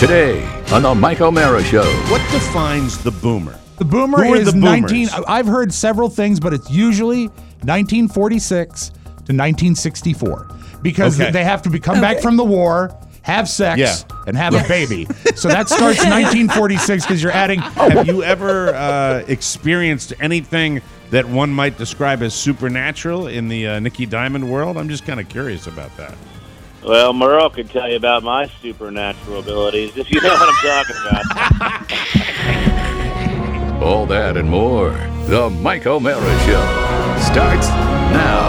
Today on the Mike O'Mara Show. What defines the boomer? The boomer Who are is the boomers? I've heard several things, but it's usually 1946 to 1964 because Okay. they have to come back from the war, have sex, and have a baby. So that starts 1946 because you're adding. Have you ever experienced anything that one might describe as supernatural in the Nicky Diamond world? I'm just kind of curious about that. Well, Merle could tell you about my supernatural abilities, if you know what I'm talking about. All that and more. The Mike O'Mara Show starts now.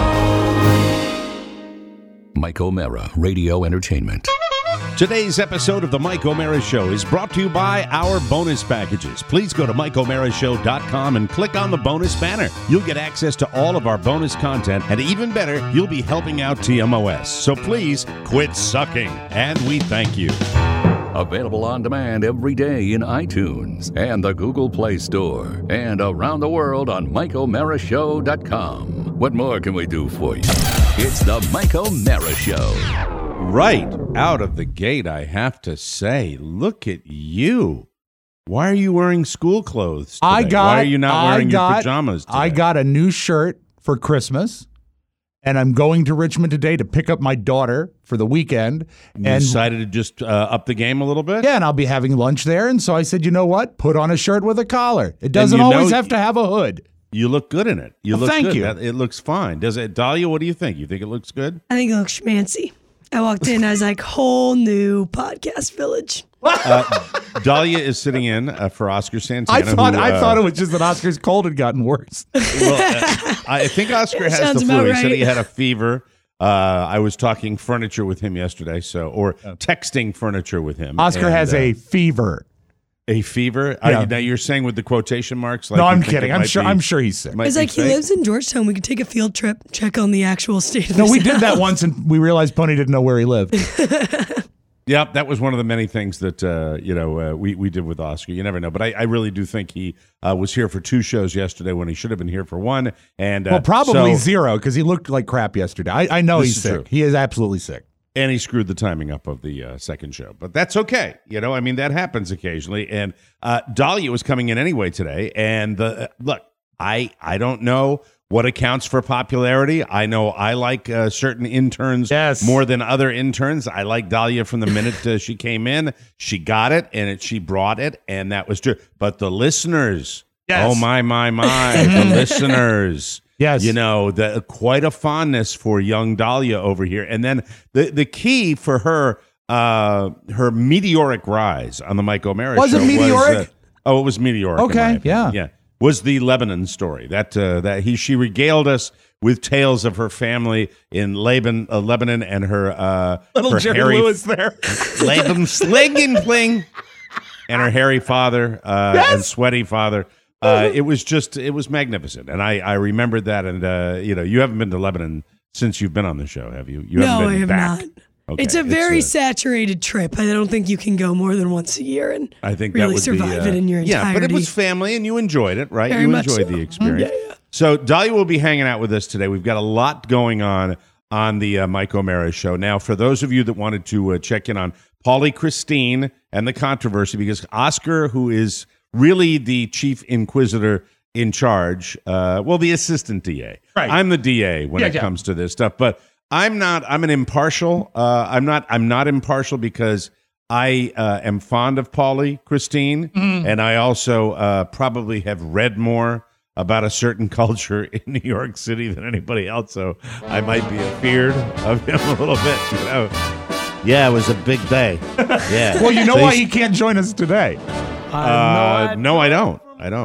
Mike O'Mara Radio Entertainment. Today's episode of the Mike O'Mara Show is brought to you by our bonus packages. Please go to MikeO'MaraShow.com and click on the bonus banner. You'll get access to all of our bonus content, and even better, you'll be helping out TMOS. So please quit sucking, and we thank you. Available on demand every day in iTunes and the Google Play Store and around the world on MikeO'MaraShow.com. What more can we do for you? It's the Mike O'Mara Show. Right out of the gate, I have to say, look at you. Why are you wearing school clothes today? Why are you not wearing your pajamas today? I got a new shirt for Christmas, and I'm going to Richmond today to pick up my daughter for the weekend. You decided to just up the game a little bit? Yeah, and I'll be having lunch there. And so I said, you know what? Put on a shirt with a collar. It doesn't always have to have a hood. You look good in it. You look thank good. you. It looks fine. Does it, Dahlia? What do you think? You think it looks good? I think it looks schmancy. I walked in, I was like, whole new podcast village. Dahlia is sitting in for Oscar Santana. I thought it was just that Oscar's cold had gotten worse. Well, I think Oscar has the sounds flu. about He said right. he had a fever. I was talking furniture with him yesterday, texting furniture with him. Oscar has a fever. A fever? Yeah. Now you're saying with the quotation marks? Like No, you I'm think kidding. it I'm might sure. be- I'm sure he's sick. might It's be like he fake? lives in Georgetown. We could take a field trip, check on the actual state of No, his we did that health. once, and we realized Pony didn't know where he lived. Yep, that was one of the many things that we did with Oscar. You never know, but I really do think he was here for 2 shows yesterday when he should have been here for 1. And Well, probably so- 0 because he looked like crap yesterday. I know This he's is sick. true. He is absolutely sick. And he screwed the timing up of the second show. But that's okay. I mean, that happens occasionally. And Dahlia was coming in anyway today. And look, I don't know what accounts for popularity. I know I like certain interns more than other interns. I like Dahlia from the minute she came in. She got it, and she brought it, and that was true. But the listeners, oh, my, the listeners. Yes. Quite a fondness for young Dahlia over here. And then the key for her meteoric rise on the Mike O'Mara Was show it meteoric? it was meteoric. in Okay, my opinion. yeah. Was the Lebanon story she regaled us with tales of her family in Lebanon and her Little her Jerry hairy Lewis there. Laban sling and fling, and her hairy father and sweaty father. It was magnificent, and I remembered that. And you haven't been to Lebanon since you've been on the show, have you? No, haven't I been have back. not. Okay, It's a very saturated trip. I don't think you can go more than once a year and I think really that would survive it in your entirety. Yeah, but it was family, and you enjoyed it, right? Very You much enjoyed so. the experience. Yeah. So Dahlia will be hanging out with us today. We've got a lot going on the Mike O'Mara show. Now, for those of you that wanted to check in on Paulie Christine and the controversy, because Oscar, who is really the chief inquisitor in charge, the assistant DA. Right. I'm the DA when it comes to this stuff, but I'm an impartial. I'm not impartial because I am fond of Paulie Christine, and I also probably have read more about a certain culture in New York City than anybody else, so I might be afeared of him a little bit. Yeah, it was a big day. Yeah. Well, you know why he can't join us today? No, I don't.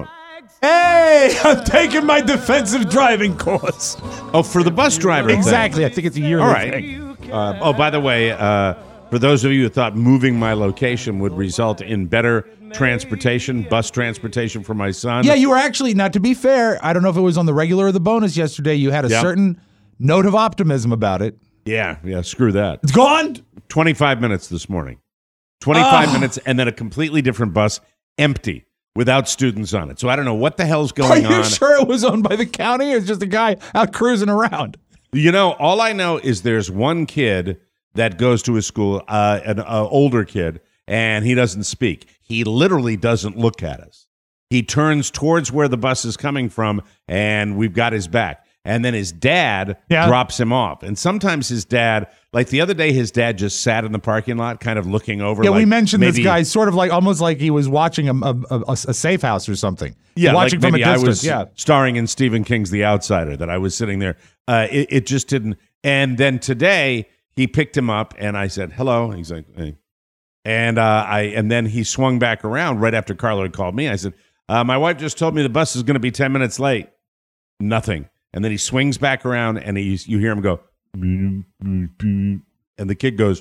Hey, I'm taking my defensive driving course. Oh, for the bus driver. thing. Exactly. I think it's a yearly All right. thing. By the way, for those of you who thought moving my location would result in better bus transportation for my son. Yeah, you were actually, now to be fair, I don't know if it was on the regular or the bonus yesterday, you had a certain note of optimism about it. Yeah, screw that. It's gone? 25 minutes this morning. 25 minutes, and then a completely different bus, empty, without students on it. So I don't know what the hell's going on. Are you sure it was owned by the county or it's just a guy out cruising around? All I know is there's one kid that goes to his school, an older kid, and he doesn't speak. He literally doesn't look at us. He turns towards where the bus is coming from, and we've got his back. And then his dad drops him off. And sometimes his dad, like the other day, his dad just sat in the parking lot kind of looking over. Yeah, like we mentioned maybe, this guy sort of like almost like he was watching a safe house or something. Yeah, watching like from a maybe distance. I was starring in Stephen King's The Outsider, that I was sitting there. It just didn't. And then today, he picked him up, and I said, hello. He's like, hey. And then he swung back around right after Carlo had called me. I said, my wife just told me the bus is going to be 10 minutes late. Nothing. And then he swings back around, and you hear him go, and the kid goes,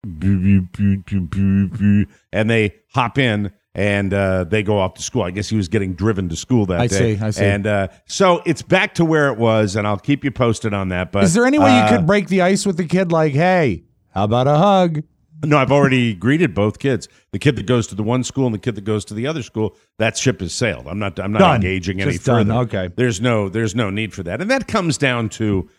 and they hop in, and they go off to school. I guess he was getting driven to school that day. I see. And so it's back to where it was, and I'll keep you posted on that. But is there any way you could break the ice with the kid? Like, hey, how about a hug? No, I've already greeted both kids. The kid that goes to the one school and the kid that goes to the other school. That ship has sailed. I'm not Done. engaging any Just done. further. Okay. There's no need for that. And that comes down to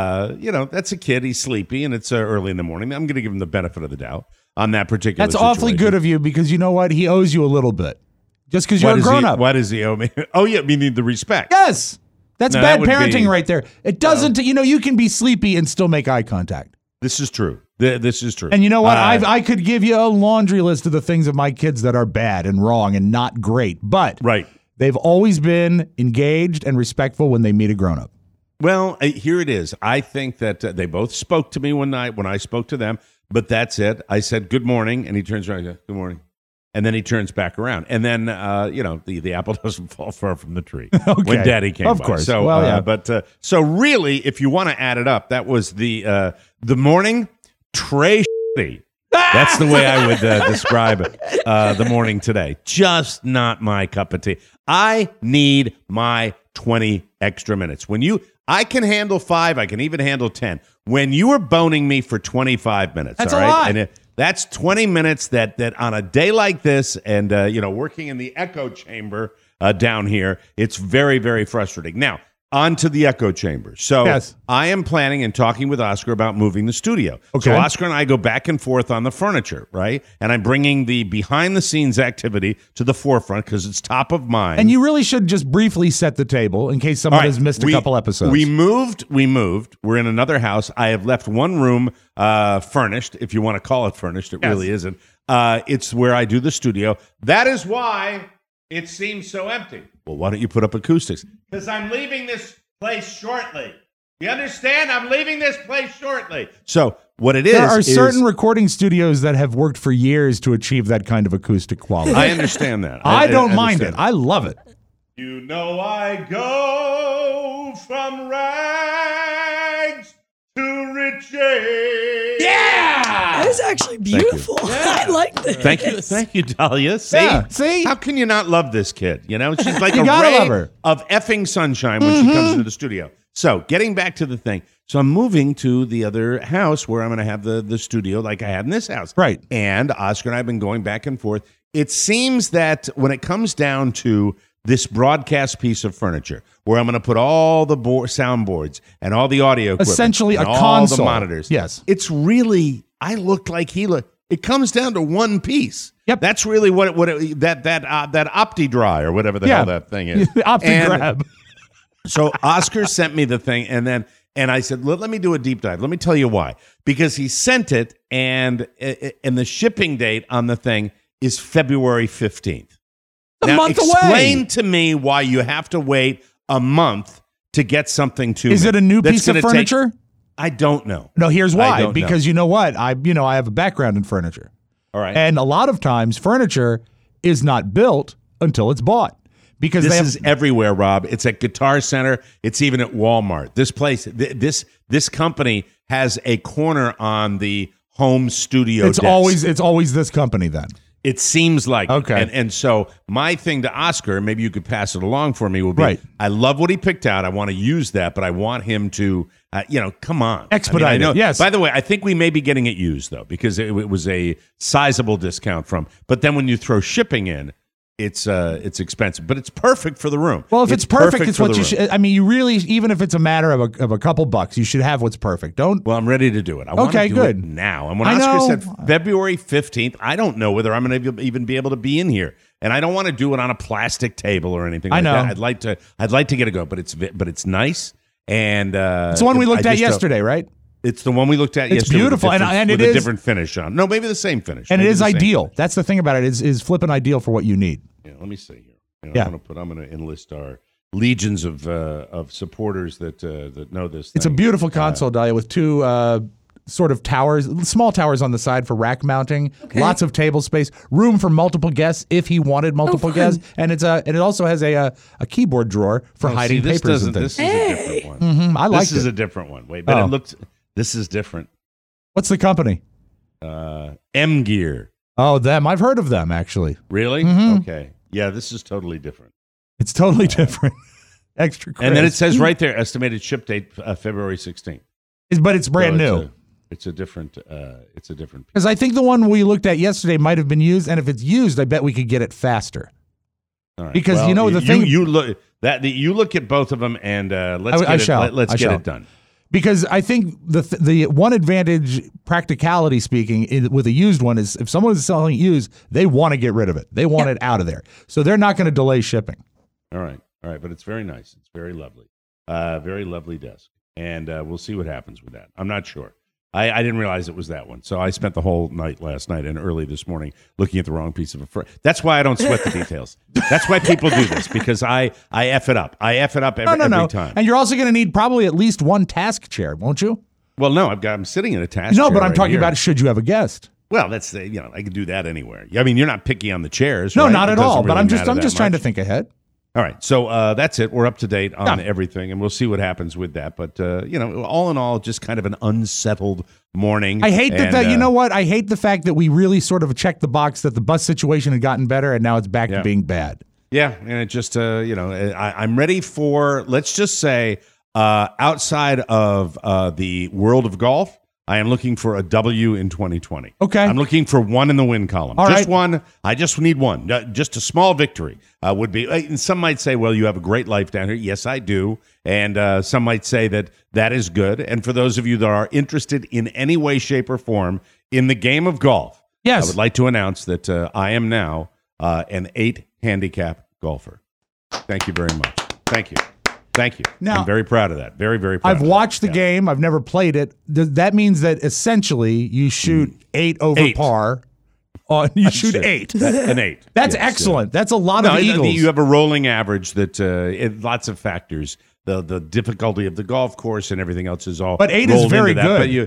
that's a kid. He's sleepy and it's early in the morning. I'm going to give him the benefit of the doubt on that particular That's awfully situation. good of you, because you know what? He owes you a little bit. Just because you're a grown up. Why does he owe me? Oh yeah, meaning the respect. Yes. That's No, bad that would parenting be- right there. It doesn't, you can be sleepy and still make eye contact. This is true. This is true. And you know what? I could give you a laundry list of the things of my kids that are bad and wrong and not great, but right. they've always been engaged and respectful when they meet a grown up. Well, here it is. I think that they both spoke to me one night when I spoke to them, but that's it. I said, good morning, and he turns around and goes, good morning. And then he turns back around. And then, the apple doesn't fall far from the tree when Daddy came Of by. course. So, Well, yeah. But so really, if you want to add it up, that was the morning Trey. That's the way I would describe the morning today. Just not my cup of tea. I need my 20 extra minutes. I can handle 5. I can even handle 10. When you are boning me for 25 minutes, That's all a right? lot. That's 20 minutes that on a day like this, and working in the echo chamber down here, it's very, very frustrating. Now, on to the echo chamber. So Yes. I am planning and talking with Oscar about moving the studio. Okay. So Oscar and I go back and forth on the furniture, right? And I'm bringing the behind-the-scenes activity to the forefront because it's top of mind. And you really should just briefly set the table in case someone All right, has missed a couple episodes. We moved. We're in another house. I have left one room furnished, if you want to call it furnished. It really isn't. It's where I do the studio. That is why it seems so empty. Well, why don't you put up acoustics? Because I'm leaving this place shortly. You understand? I'm leaving this place shortly. So what it is, There are is certain recording studios that have worked for years to achieve that kind of acoustic quality. I understand that. I don't mind it. understand. I love it. You know I go from rags to riches. That is actually beautiful. I like this. Thank you, Dahlia. See, Yeah, see? how can you not love this kid? You know, she's like You a gotta ray love her. of effing sunshine when she comes into the studio. So, getting back to the thing, so I'm moving to the other house where I'm going to have the studio like I had in this house, Right. And Oscar and I have been going back and forth. It seems that when it comes down to this broadcast piece of furniture, where I'm going to put all the soundboards and all the audio equipment, Essentially and a all console. the monitors, Yes. it's really, I look like he look. It comes down to one piece. Yep. That's really what that OptiDry or whatever the hell that thing is. The OptiGrab. So Oscar sent me the thing, and I said, let me do a deep dive. Let me tell you why. Because he sent it, and the shipping date on the thing is February 15th. A month away. Explain to me why you have to wait a month to get something to me. Is it a new that's piece of gonna take- furniture? I don't know. No, here's I why. don't know. Because you know what? I have a background in furniture. All right. And a lot of times furniture is not built until it's bought. Because This is everywhere, Rob. It's at Guitar Center. It's even at Walmart. This place, this company has a corner on the home studio. it's desk. always this company then. It seems like Okay. And so my thing to Oscar, maybe you could pass it along for me, would be, Right. I love what he picked out. I want to use that, but I want him to, come on. Expedite I know. it, yes. By the way, I think we may be getting it used, though, because it was a sizable discount from. But then when you throw shipping in, it's expensive, but it's perfect for the room. Well, if it's perfect, it's for what the you room. should. I mean, you really, even if it's a matter of a couple bucks, you should have what's perfect. Don't. Well, I'm ready to do it. I want Okay, to do good. it now. And when I Oscar know. said February 15th, I don't know whether I'm going to even be able to be in here. And I don't want to do it on a plastic table or anything like I know. that. I'd like to get it going, but it's nice. And It's the one we looked at yesterday, right? It's the one we looked at It's yesterday. beautiful, with a and different, it with a is- different finish on. No, maybe the same finish. And it Maybe is the same ideal. finish. That's the thing about it is flipping ideal for what you need. Yeah, let me see here. Yeah. I'm going to enlist our legions of supporters that know this. It's a thing. beautiful console, Dahlia, with two sort of towers, small towers on the side for rack mounting. Okay. Lots of table space, room for multiple guests if he wanted multiple fun. guests, and it also has a keyboard drawer for hiding this papers and doesn't. things. This is a different one. I like This is it. a different one. Wait, but Oh. it looks. This is different. What's the company? M Gear. Oh, them. I've heard of them actually. Really? Mhm. Okay. Yeah, this is totally different. It's totally different. Extra credit. And then it says right there, estimated ship date February 16th. But it's brand new. It's a different. It's a different. Because I think the one we looked at yesterday might have been used, and if it's used, I bet we could get it faster. All right. Because Well, you know the thing. you look you look at both of them and let's I get shall. it. Let's I get shall. it done. Because I think the one advantage, practicality speaking, with a used one is if someone is selling it used, they want to get rid of it. They want it out of there. So they're not going to delay shipping. All right. But it's very nice. It's very lovely. Very lovely desk. And we'll see what happens with that. I'm not sure. I didn't realize it was that one. So I spent the whole night last night and early this morning looking at the wrong piece of a That's why I don't sweat the details. That's why people do this, because I F it up. I F it up every time. And you're also going to need probably at least one task chair, won't you? Well, no, I'm sitting in a task No, chair but I'm right talking here. about should you have a guest? Well, that's I can do that anywhere. I mean, you're not picky on the chairs. No, right? not It at doesn't all. But really I'm just matter that trying to much. think ahead. All right, so that's it. We're up to date on Yeah. everything, and we'll see what happens with that. But all in all, just kind of an unsettled morning. I hate and, you know what? I hate the fact that we really sort of checked the box that the bus situation had gotten better, and now it's back Yeah. to being bad. Yeah, and it just I'm ready for, let's just say, outside of the world of golf, I am looking for a W in 2020. Okay. I'm looking for one in the win column. All just right. one. I just need one. Just a small victory would be. And some might say, well, you have a great life down here. Yes, I do. And some might say that is good. And for those of you that are interested in any way, shape, or form in the game of golf, Yes. I would like to announce that I am now an 8 handicap golfer. Thank you very much. Thank you. Now- I'm very proud of that. Very, very proud. I've of watched that. the game. I've never played it. That means that essentially you shoot 8 over 8. par. You shoot 8. An 8. That's Yes, excellent. That's a lot No, of eagles. you have a rolling average that lots of factors. The difficulty of the golf course and everything else is all. But 8 is rolled very into that. good.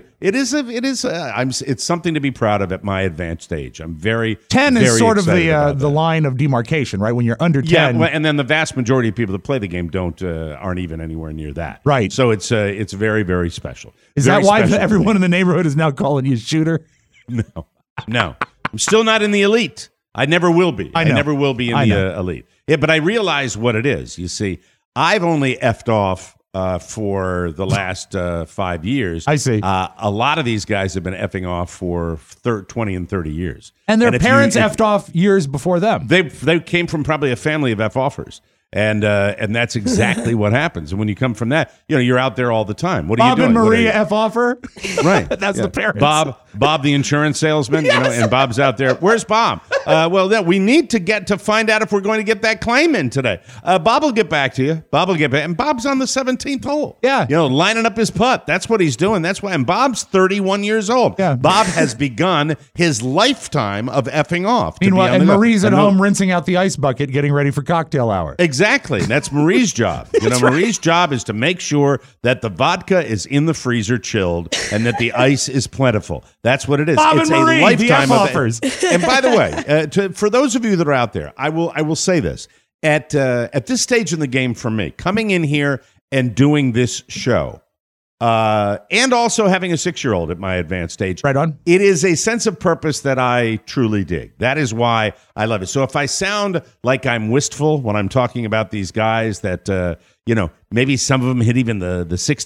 But it's something to be proud of at my advanced age. I'm very 10 is very sort of excited about the that. line of demarcation, right? When you're under 10. Yeah, well, and then the vast majority of people that play the game aren't even anywhere near that. Right. So it's very, very special. Is Very that why special to everyone me. in the neighborhood is now calling you shooter? No, I'm still not in the elite. I never will be. I know. never will be in I the know. elite. Yeah, but I realize what it is. You see, I've only effed off for the last 5 years. I see. A lot of these guys have been effing off for 20 and 30 years. And their if you- parents if- effed off years before them. They came from probably a family of F-offers. And that's exactly what happens. And when you come from that, you're out there all the time. What are Bob you doing? and What are Maria you- F. offer. Right. That's the parents. Bob, the insurance salesman, and Bob's out there. Where's Bob? We need to find out if we're going to get that claim in today. Bob will get back to you. Bob will get back. And Bob's on the 17th hole. Yeah. Lining up his putt. That's what he's doing. That's why. And Bob's 31 years old. Yeah. Bob has begun his lifetime of effing off. to be Meanwhile, on and the go. Marie's at And home rinsing out the ice bucket, getting ready for cocktail hour. Exactly. That's Marie's job. Marie's job is to make sure that the vodka is in the freezer chilled and that the ice is plentiful. That's what it is. Bob It's and Marie, a lifetime the of F-offers. And by the way, for those of you that are out there, I will say this. At this stage in the game for me, coming in here and doing this show, and also having a 6-year-old at my advanced stage, Right on. it is a sense of purpose that I truly dig. That is why I love it. So if I sound like I'm wistful when I'm talking about these guys that, maybe some of them hit even the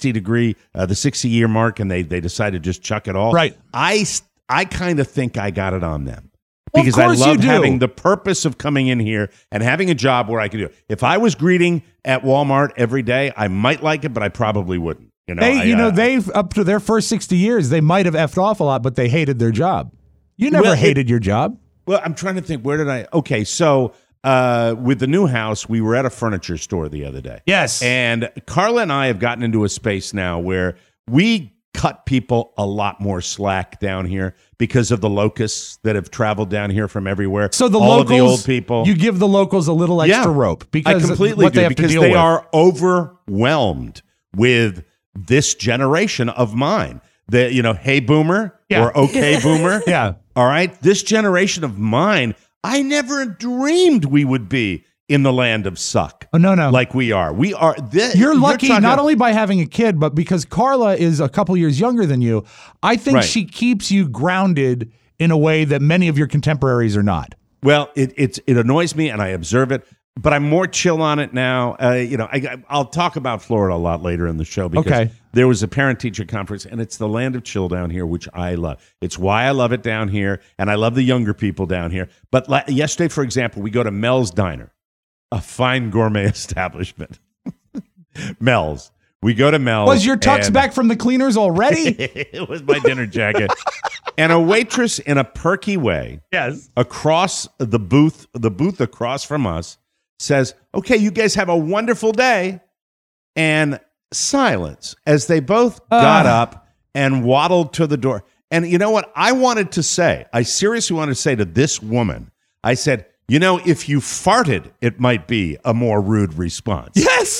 60-year mark and they decide to just chuck it all. Right. I kind of think I got it on them. Well, of because I course you love do. having the purpose of coming in here and having a job where I can do it. If I was greeting at Walmart every day, I might like it, but I probably wouldn't. They've up to their first 60 years, they might have effed off a lot, but they hated their job. You never hated your job. Well, I'm trying to think. Where did I? Okay, so with the new house, we were at a furniture store the other day. Yes. And Carla and I have gotten into a space now where we cut people a lot more slack down here because of the locusts that have traveled down here from everywhere. So the all locals, of the old people, you give the locals a little extra rope because I completely what do, they have because to deal they with. are overwhelmed with this generation of mine. Hey boomer or okay boomer. Yeah. All right. This generation of mine, I never dreamed we would be in the land of suck. Oh, no. Like we are. We are. You're lucky not only by having a kid, but because Carla is a couple years younger than you. I think Right. she keeps you grounded in a way that many of your contemporaries are not. Well, it annoys me, and I observe it, but I'm more chill on it now. I'll talk about Florida a lot later in the show because there was a parent-teacher conference, and it's the land of chill down here, which I love. It's why I love it down here, and I love the younger people down here. But yesterday, for example, we go to Mel's Diner, a fine gourmet establishment. Mel's. We go to Mel's. Was your tux back from the cleaners already? It was my dinner jacket. And a waitress in a perky way, across the booth across from us, says, "Okay, you guys have a wonderful day." And silence as they both got up and waddled to the door. And you know what? I seriously wanted to say to this woman, I said, if you farted, it might be a more rude response. Yes.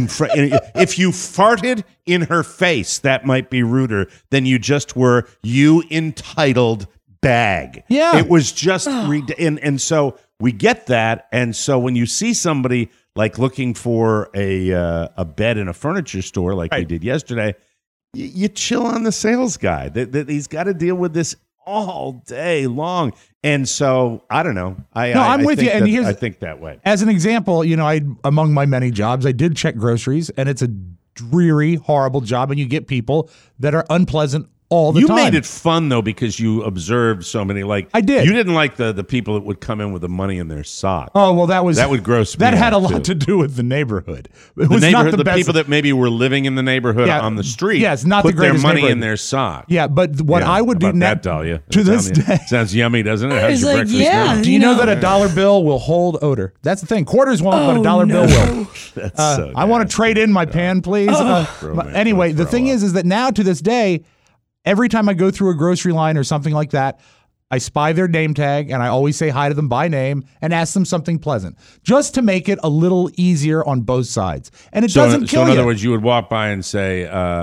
If you farted in her face, that might be ruder than you just were, you entitled bag. Yeah. It was just, and so we get that. And so when you see somebody like looking for a bed in a furniture store like we did yesterday, you chill on the sales guy. That he's got to deal with this all day long. And so I don't know. I'm with you. And I think that way. As an example, among my many jobs, I did check groceries, and it's a dreary, horrible job, and you get people that are unpleasant all the time. You made it fun, though, because you observed so many. I did. You didn't like the people that would come in with the money in their sock. Oh, well, that would gross me That had a out, lot to do with the neighborhood. It The was neighborhood, not the best. people that maybe were living in the neighborhood on the street. Yes, not put the greatest their money neighborhood. in their sock. Yeah, but what I would do that, Dahlia? to this day. Sounds yummy, doesn't it? How's It's your like, breakfast now? Do you know that a dollar bill will hold odor? That's the thing. Quarters won't, but a dollar bill will. That's so I want to nasty. trade in my pan, please. Anyway, the thing is that now to this day, every time I go through a grocery line or something like that, I spy their name tag and I always say hi to them by name and ask them something pleasant, just to make it a little easier on both sides. And it doesn't kill So in you. other words, you would walk by and say,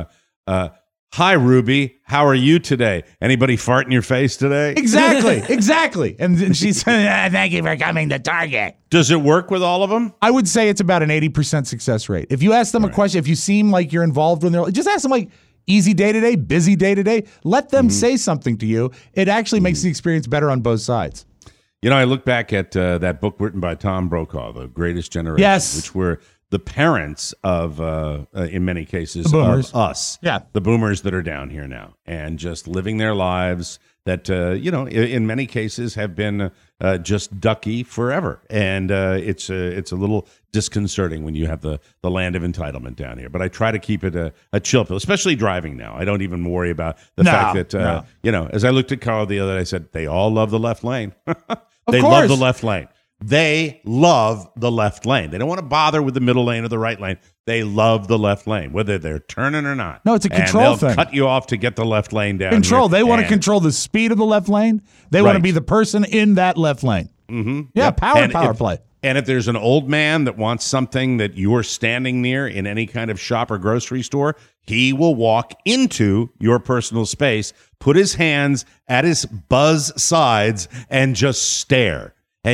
"Hi, Ruby. How are you today? Anybody fart in your face today?" Exactly. And then she said, "Thank you for coming to Target." Does it work with all of them? I would say it's about an 80% success rate. If you ask them a question, if you seem like you're involved when they're, just ask them like, easy day to day, busy day to day. Let them say something to you. It actually makes the experience better on both sides. I look back at that book written by Tom Brokaw, The Greatest Generation, which were the parents of, in many cases, of us, the boomers that are down here now, and just living their lives that, in many cases have been just ducky forever. And it's a little disconcerting when you have the land of entitlement down here. But I try to keep it a chill pill, especially driving now. I don't even worry about the fact that, as I looked at Carl the other day, I said, they all love the left lane. They love the left lane. They love the left lane. They don't want to bother with the middle lane or the right lane. They love the left lane, whether they're turning or not. No, it's a control and they'll thing. cut you off to get the left lane down. Control. Here. They want to control the speed of the left lane. They want to be the person in that left lane. Mm-hmm. Yeah, Yep. power play. And if there's an old man that wants something that you're standing near in any kind of shop or grocery store, he will walk into your personal space, put his hands at his buzz sides, and just stare.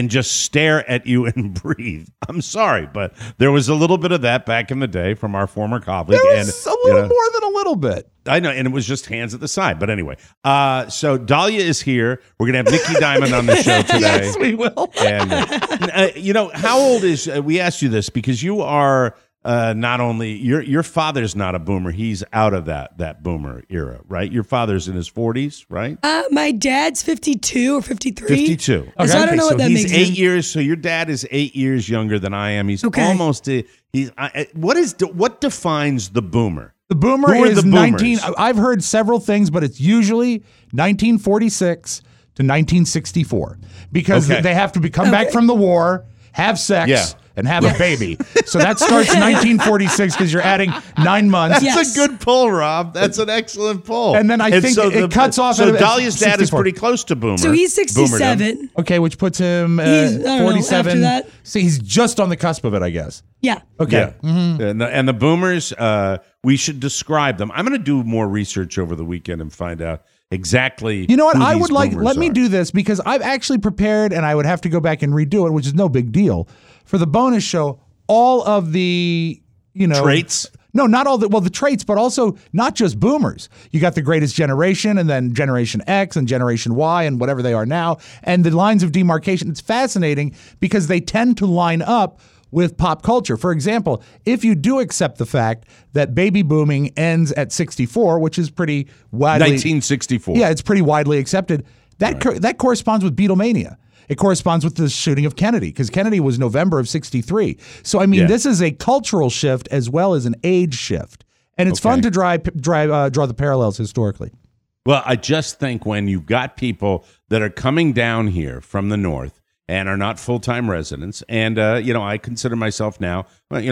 At you and breathe. I'm sorry, but there was a little bit of that back in the day from our former colleague. There was a little more than a little bit. I know, and it was just hands at the side. But anyway, so Dahlia is here. We're going to have Nikki Diamond on the show today. Yes, we will. And, how old is, we asked you this because you are not only your father's not a boomer, he's out of that boomer era, right? Your father's in his 40s, right? My dad's 52 or 53. 52. Okay. So I don't know what that he's makes 8 him. years. So your dad is 8 years younger than I am. He's Okay. almost what defines the boomer? The boomer Who are is the 19. boomers? I've heard several things, but it's usually 1946 to 1964 because Okay. they have to come back from the war, have sex, Yeah. and have a baby. So that starts 1946 because you're adding 9 months. That's Yes. a good pull, Rob. That's an excellent pull. And then I think it cuts off So at Dahlia's dad is 64. pretty close to boomer. So he's boomerdom. 67. Okay, which puts him He's- I don't know, 47. after that. See, he's just on the cusp of it, I guess. Yeah. Okay. Yeah. And the boomers, we should describe them. I'm going to do more research over the weekend and find out exactly. You know what? who I these would like, boomers let me are. do this because I've actually prepared and I would have to go back and redo it, which is no big deal. For the bonus show, all of the, Traits? No, not all the traits, but also not just boomers. You got the greatest generation and then Generation X and Generation Y and whatever they are now. And the lines of demarcation, it's fascinating because they tend to line up with pop culture. For example, if you do accept the fact that baby booming ends at 64, which is pretty widely 1964. Yeah, it's pretty widely accepted. That corresponds with Beatlemania. It corresponds with the shooting of Kennedy because Kennedy was November of 63. So, I mean, Yeah. this is a cultural shift as well as an age shift. And it's fun to draw the parallels historically. Well, I just think when you've got people that are coming down here from the north and are not full-time residents, and I consider myself now,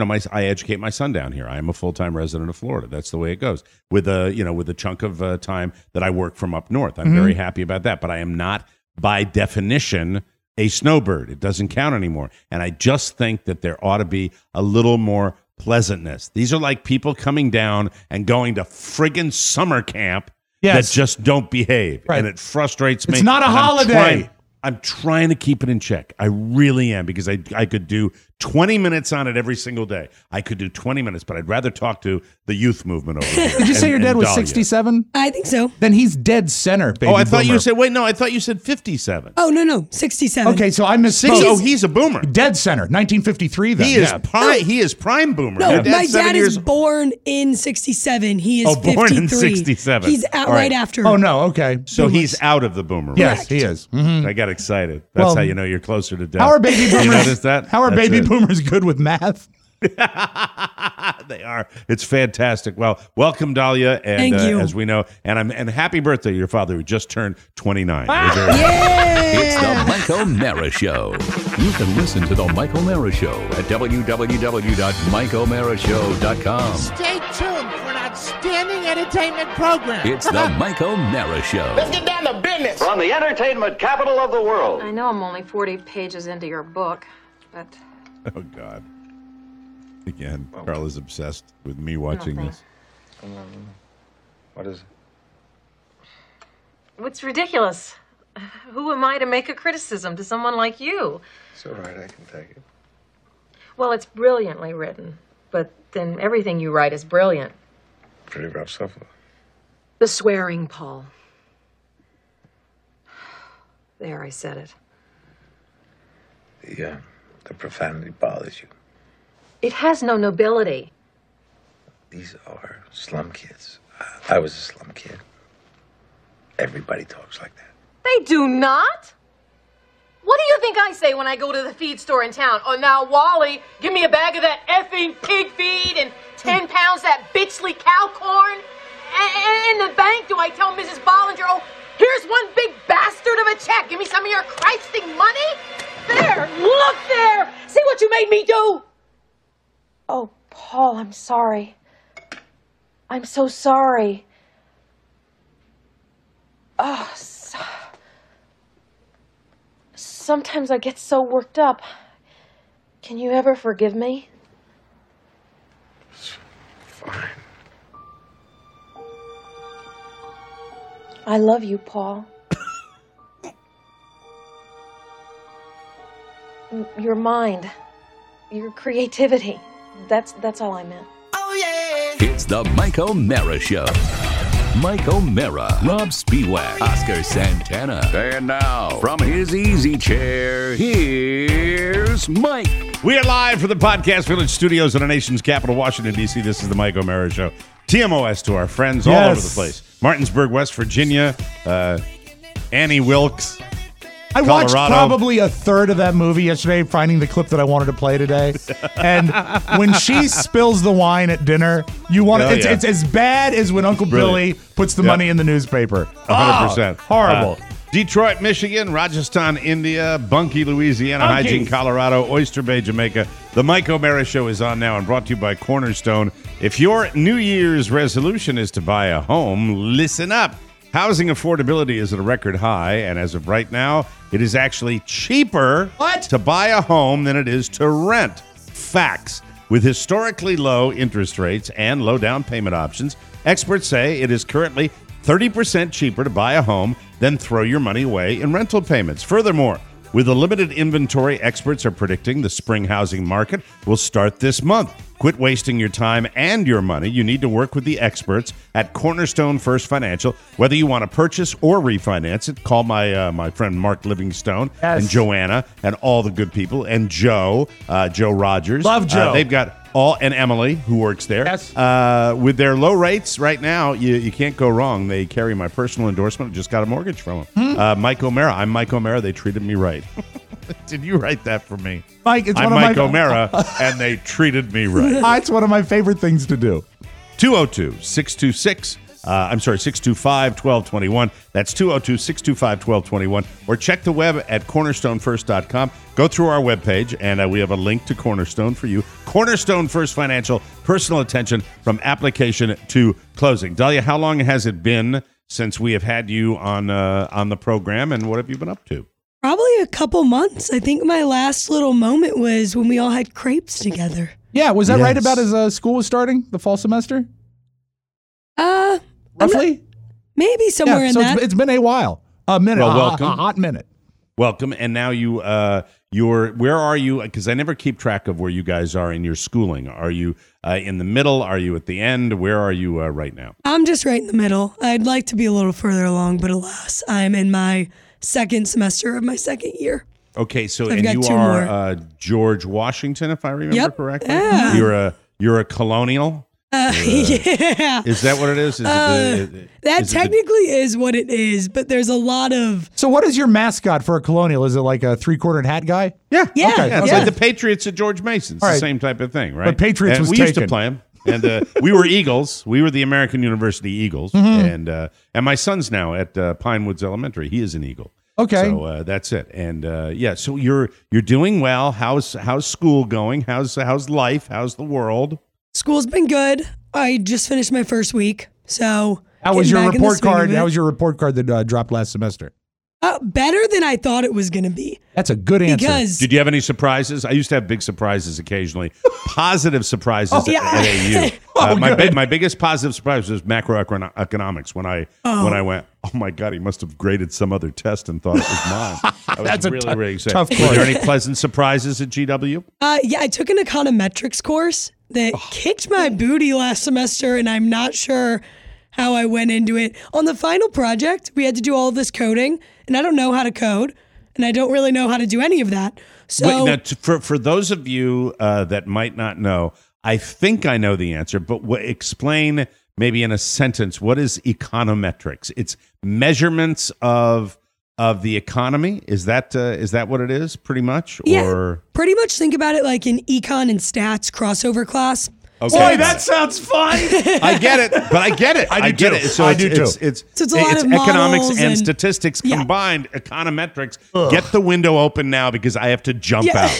I educate my son down here. I am a full-time resident of Florida. That's the way it goes. With a chunk of time that I work from up north, I'm very happy about that. But I am not, by definition, a snowbird. It doesn't count anymore. And I just think that there ought to be a little more pleasantness. These are like people coming down and going to friggin' summer camp that just don't behave. Right. And it frustrates me. It's not a And holiday. I'm trying to keep it in check. I really am, because I could do 20 minutes on it every single day. I could do 20 minutes, but I'd rather talk to the youth movement over here. Did you say your dad was Dahlia. 67? I think so. Then he's dead center, baby Oh, I thought boomer. you said, I thought you said 57. Oh, no, 67. Okay, so I misspoke. Oh, he's a boomer. Dead center, 1953 then. He is Yeah. prime. He is prime boomer. No, Your dad's my 7 dad years is born in 67. He is 53. born in 67. He's out All right. right after. Oh, no, okay. So he's out of the boomer. Yes, Correct. he is. Mhm. I got excited. That's Well, how you know you're closer to death. How are baby boomers? You notice that? How are That's baby it. boomers good with math? They are. It's fantastic. Well, welcome, Dahlia, and Thank you. as we know, and happy birthday to your father who just turned 29. It's the Mike O'Mara Show. You can listen to the Mike O'Mara Show at www.mikeomarashow.com. Stay tuned for an outstanding entertainment program. It's the Mike O'Mara Show. Let's get down to business. From the entertainment capital of the world. I know I'm only 40 pages into your book, but Oh God! Again, Carl is obsessed with me watching Nothing. this. What is it? it's ridiculous. Who am I to make a criticism to someone like you? It's all right, I can take it. Well, it's brilliantly written, but then everything you write is brilliant. Pretty rough stuff. The swearing, Paul. There, I said it. The profanity bothers you. It has no nobility. These are slum kids. I was a slum kid. Everybody talks like that. They do not. What do you think I say when I go to the feed store in town? Oh, now, Wally, give me a bag of that effing pig feed and 10 pounds that bitchly cow corn. And in the bank, do I tell Mrs. Bollinger, oh, here's one big bastard of a check. Give me some of your Christing money. There, look there. See what you made me do. Oh, Paul, I'm sorry. I'm so sorry. Oh, sometimes I get so worked up. Can you ever forgive me? Fine. I love you, Paul. Your mind, your creativity. That's all I meant. It's the Mike O'Mara Show. Mike O'Mara, Rob Spiewak, Oscar Santana. And now, from his easy chair, here's Mike. We are live from the Podcast Village studios in the nation's capital, Washington, D.C. This is the Mike O'Mara Show. TMOS to our friends all over the place. Martinsburg, West Virginia, Annie Wilkes, I Colorado. watched probably a third of that movie yesterday, finding the clip that I wanted to play today. And when she spills the wine at dinner, you want it's as bad as when Uncle Billy puts the money in the newspaper. 100%. Horrible. Detroit, Michigan, Rajasthan, India, Bunkie, Louisiana, Hygiene, Colorado, Oyster Bay, Jamaica. The Mike O'Mara Show is on now and brought to you by Cornerstone. If your New Year's resolution is to buy a home, listen up. Housing affordability is at a record high, and as of right now, it is actually cheaper to buy a home than it is to rent. Facts. With historically low interest rates and low down payment options, experts say it is currently 30% cheaper to buy a home than throw your money away in rental payments. Furthermore, with a limited inventory, experts are predicting the spring housing market will start this month. Quit wasting your time and your money. You need to work with the experts at Cornerstone First Financial. Whether you want to purchase or refinance it, call my friend Mark Livingstone and Joanna and all the good people and Joe Rogers. Love Joe. They've got and Emily, who works there. Yes. With their low rates right now, you can't go wrong. They carry my personal endorsement. Just got a mortgage from them. Mike O'Mara. I'm Mike O'Mara. They treated me right. Did you write that for me? Mike, I'm Mike O'Mara, and they treated me right. It's one of my favorite things to do. 625-1221. That's 202-625-1221. Or check the web at cornerstonefirst.com. Go through our webpage, and we have a link to Cornerstone for you. Cornerstone First Financial, personal attention from application to closing. Dahlia, how long has it been since we have had you on the program, and what have you been up to? Probably a couple months. I think my last little moment was when we all had crepes together. Yeah, was that right about as school was starting, the fall semester? Roughly? Maybe somewhere in that. It's been a while. A minute. Well, welcome. A hot minute. Welcome. And now where are you? Because I never keep track of where you guys are in your schooling. Are you in the middle? Are you at the end? Where are you right now? I'm just right in the middle. I'd like to be a little further along, but alas, I'm in my second semester of my second year. Okay, so I've and you got two are George Washington, if I remember correctly. Yeah. You're a colonial. Yeah. Is that what it is? That technically is what it is, but there's a lot of. So, what is your mascot for a colonial? Is it like a three-cornered hat guy? Yeah. Okay. It's like the Patriots at George Mason. It's the same type of thing, right? But Patriots and was we taken. used to play them. And we were Eagles. We were the American University Eagles. And my son's now at Pine Woods Elementary. He is an Eagle. Okay. So that's it. And so you're doing well. How's school going? How's life? How's the world? School's been good. I just finished my first week. So how was your report card? How was your report card that dropped last semester? Better than I thought it was going to be. That's a good answer. Because did you have any surprises? I used to have big surprises occasionally. Positive surprises at AU. My biggest positive surprise was macroeconomics when I went, oh my God, he must have graded some other test and thought it was mine. I was really excited. Tough Were there any pleasant surprises at GW? Yeah, I took an econometrics course that kicked my booty last semester, and I'm not sure how I went into it. On the final project, we had to do all of this coding, and I don't know how to code, and I don't really know how to do any of that. So for those of you that might not know, I think I know the answer, but explain maybe in a sentence, what is econometrics? It's measurements of the economy. Is that what it is, pretty much? Yeah, or pretty much think about it like an econ and stats crossover class. Okay. Boy, that sounds fun. I get it, but I get it. I do get too. it. So I do too. It's a lot of economics models and statistics combined. Econometrics. Ugh. Get the window open now because I have to jump out.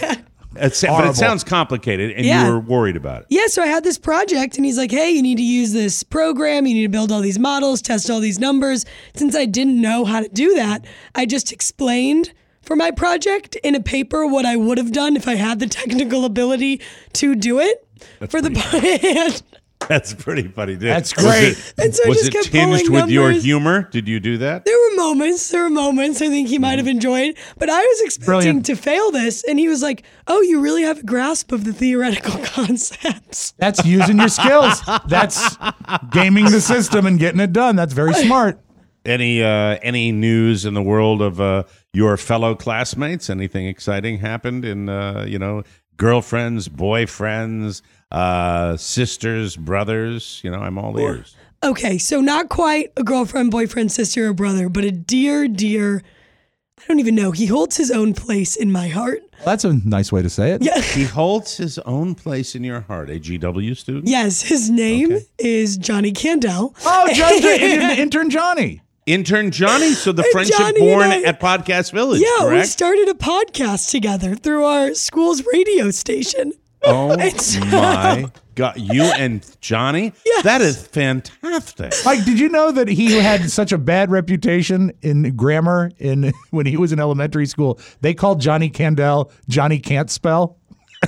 But it sounds complicated, and you were worried about it. Yeah, so I had this project, and he's like, hey, you need to use this program. You need to build all these models, test all these numbers. Since I didn't know how to do that, I just explained for my project in a paper what I would have done if I had the technical ability to do it. That's for the That's pretty funny. That's great. And so I Was just it kept tinged pulling with your numbers. humor? Did you do that? There were moments I think he might have enjoyed, but I was expecting Brilliant. to fail this. And he was like, oh, you really have a grasp of the theoretical concepts. That's using your skills. That's gaming the system and getting it done. That's very smart. Any news in the world of your fellow classmates? Anything exciting happened in girlfriends, boyfriends, sisters, brothers? I'm all ears. Okay, so not quite a girlfriend, boyfriend, sister, or brother, but a dear, I don't even know. He holds his own place in my heart. That's a nice way to say it. Yeah. He holds his own place in your heart. A GW student? Yes, his name is Johnny Candell. Oh, intern Johnny. Intern Johnny, so the friendship Johnny born and I- at Podcast Village, Yeah, we correct? started a podcast together through our school's radio station. Oh It's- my God. You and Johnny? Yes. That is fantastic. Mike, did you know that he had such a bad reputation in grammar when he was in elementary school? They called Johnny Candell Johnny Can't Spell.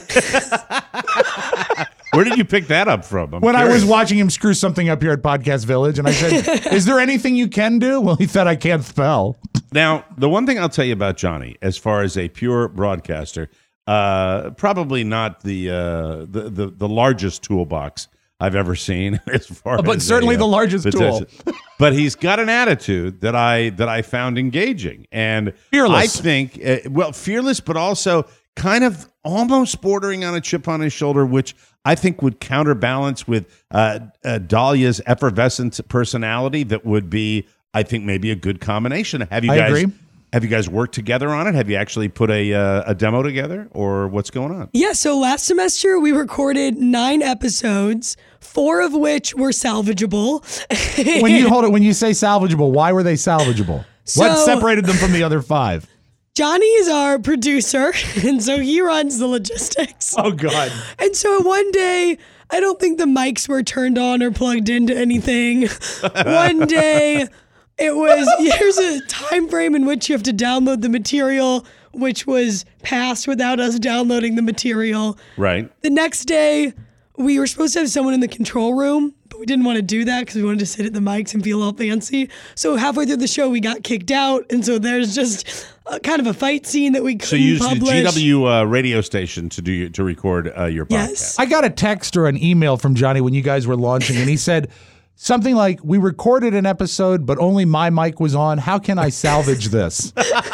Where did you pick that up from? I'm When I curious. was watching him screw something up here at Podcast Village, and I said, is there anything you can do? Well, he said, I can't spell. Now, the one thing I'll tell you about Johnny, as far as a pure broadcaster, probably not the largest toolbox I've ever seen. As far But as certainly the largest potential. tool. But he's got an attitude that I found engaging, and Fearless. I think fearless, but also kind of almost bordering on a chip on his shoulder, which I think would counterbalance with Dahlia's effervescent personality. That would be, I think, maybe a good combination. I agree. Have you guys worked together on it? Have you actually put a demo together, or what's going on? Yeah, so last semester we recorded 9 episodes, 4 of which were salvageable. When you say salvageable, why were they salvageable? What So- separated them from the other 5? Johnny is our producer, and so he runs the logistics. Oh, God. And so one day, I don't think the mics were turned on or plugged into anything. One day, it was, here's a time frame in which you have to download the material, which was passed without us downloading the material. Right. The next day, we were supposed to have someone in the control room, but we didn't want to do that because we wanted to sit at the mics and feel all fancy. So halfway through the show, we got kicked out. And so there's just kind of a fight scene that we couldn't So you used the publish. GW radio station to record your podcast. Yes. I got a text or an email from Johnny when you guys were launching, and he said something like, we recorded an episode, but only my mic was on. How can I salvage this?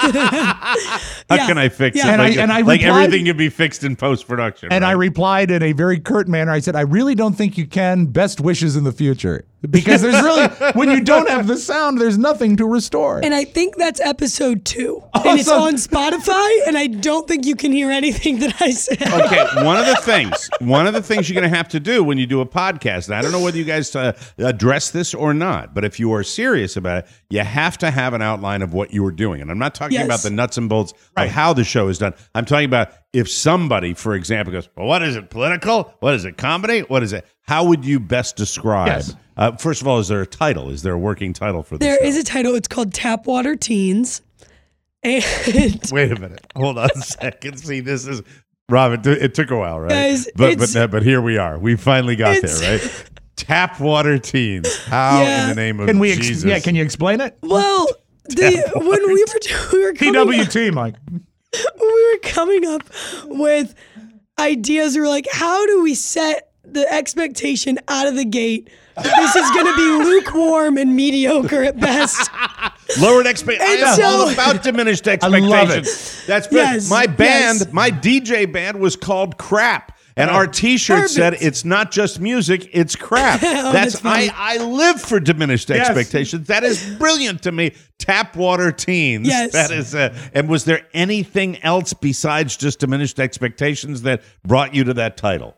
How can I fix Yeah. it? And I like replied- everything can be fixed in post-production. And I right? replied in a very curt manner. I said, I really don't think you can. Best wishes in the future. Because there's really, when you don't have the sound, there's nothing to restore. And I think that's episode 2. And it's on Awesome. Spotify, and I don't think you can hear anything that I said. Okay, one of the things you're going to have to do when you do a podcast, and I don't know whether you guys address this or not, but if you are serious about it, you have to have an outline of what you were doing. And I'm not talking Yes. about the nuts and bolts of how the show is done. I'm talking about if somebody, for example, goes, well, what is it, political? What is it, comedy? What is it? How would you best describe? Yes. First of all, is there a title? Is there a working title for this There show? is a title. It's called Tapwater Teens. And Wait a minute. Hold on a second. See, this is Robin. It took a while, right? Guys, but here we are. We finally got there, It's- right? Tapwater Teens. How Yeah. in the name of Can we? Jesus? Can you explain it? well, when we were coming up, TWT, Mike. we were coming up with ideas. We were like, how do we set the expectation out of the gate that this is going to be lukewarm and mediocre at best? Lowered expectations. I am And all so- about diminished love expectations. That's good. Yes, My band, yes. my DJ band was called Crap. And our T-shirt said, Perfect. "It's not just music; it's crap." that's funny. I live for diminished Yes. expectations. That is brilliant to me. Tapwater Teens. Yes. That is. And was there anything else besides just diminished expectations that brought you to that title?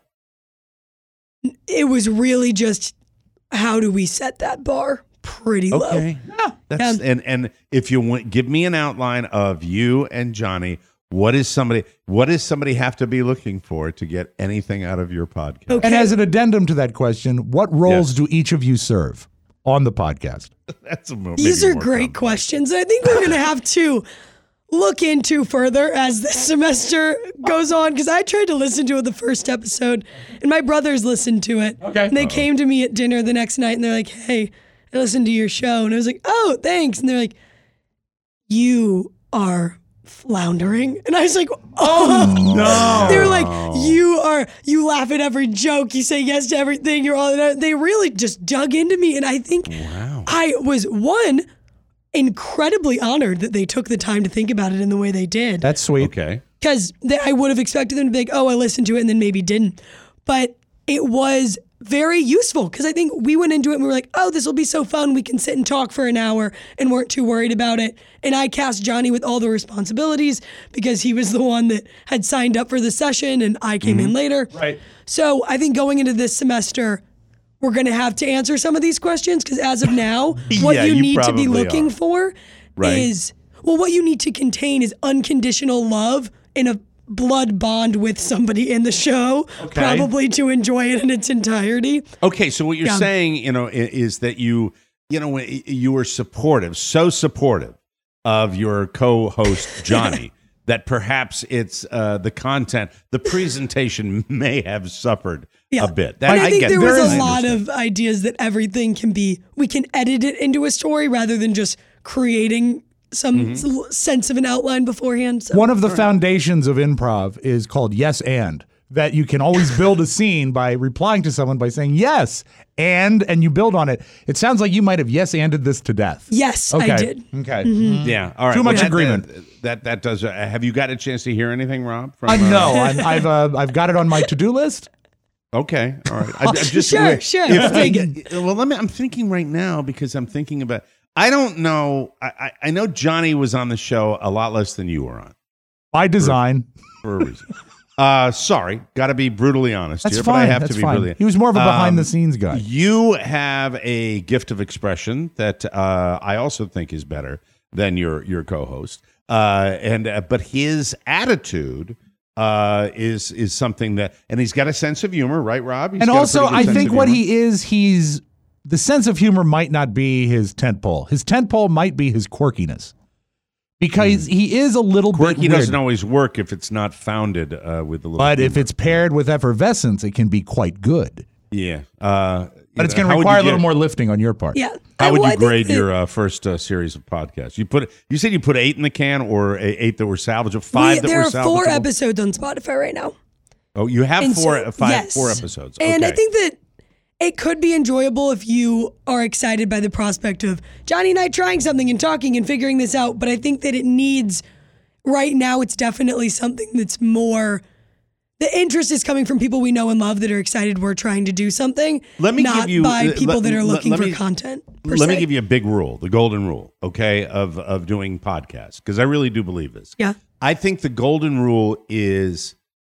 It was really just, how do we set that bar pretty low? Okay. That's and if you want, give me an outline of you and Johnny. What does somebody have to be looking for to get anything out of your podcast? Okay. And as an addendum to that question, what roles Yes. do each of you serve on the podcast? That's maybe These are more great complex. questions. I think we're going to have to look into further as the semester goes on, because I tried to listen to the first episode, and my brothers listened to it. Okay. And they came to me at dinner the next night, and they're like, "Hey, I listened to your show," and I was like, "Oh, thanks." And they're like, "You are floundering," and I was like, "Oh no!" They were like, "You laugh at every joke, you say yes to everything. You're all." They really just dug into me, and I think I was incredibly honored that they took the time to think about it in the way they did. That's sweet. Okay. Because I would have expected them to be like, "Oh, I listened to it," and then maybe didn't. But it was very useful because I think we went into it and we were like, "Oh, this will be so fun. We can sit and talk for an hour," and weren't too worried about it. And I cast Johnny with all the responsibilities because he was the one that had signed up for the session and I came in later. Right. So I think going into this semester, we're going to have to answer some of these questions because as of now, what Yeah, you you need to be probably looking are. for is, what you need to contain is unconditional love in a blood bond with somebody in the show, probably to enjoy it in its entirety. Okay, so what you're saying, is that you were supportive, so supportive of your co-host Johnny that perhaps it's the content, the presentation may have suffered a bit. And I think there was that. a lot of ideas that everything we can edit it into a story rather than just creating some sense of an outline beforehand. So. One of the foundations of improv is called yes and, that you can always build a scene by replying to someone by saying yes and you build on it. It sounds like you might have yes-anded this to death. Yes, okay. I did. Okay. Yeah. All right. Too much agreement. That does. Have you got a chance to hear anything, Rob? From, No, I've got it on my to-do list. Okay. All right. I'm just Sure. Well, I'm thinking right now because I'm thinking about. I don't know. I know Johnny was on the show a lot less than you were on. By design. For a reason. Sorry, got to be brutally honest That's here, fine. but I have That's to be fine. brutally. He was more of a behind-the-scenes guy. You have a gift of expression that I also think is better than your co-host, but his attitude is something that, and he's got a sense of humor, right, Rob? And also, I think what he is, he's the sense of humor might not be his tentpole. His tentpole might be his quirkiness. Because he is a little bit quirky weird. Doesn't always work if it's not founded with a little. But humor. if it's paired with effervescence, it can be quite good. Yeah. But it's going to require a little more lifting on your part. Yeah. How would you grade your first series of podcasts? You said you put 8 in the can, or 8 that were salvageable, 5 that were salvageable? There are 4 episodes on Spotify right now. Oh, you have And 4 yes. episodes. And I Okay. think that it could be enjoyable if you are excited by the prospect of Johnny and I trying something and talking and figuring this out. But I think that it needs, right now, it's definitely something that's more, the interest is coming from people we know and love that are excited we're trying to do something, not by people that are looking for content. Let me give you a big rule, the golden rule, okay, of doing podcasts, because I really do believe this. Yeah. I think the golden rule is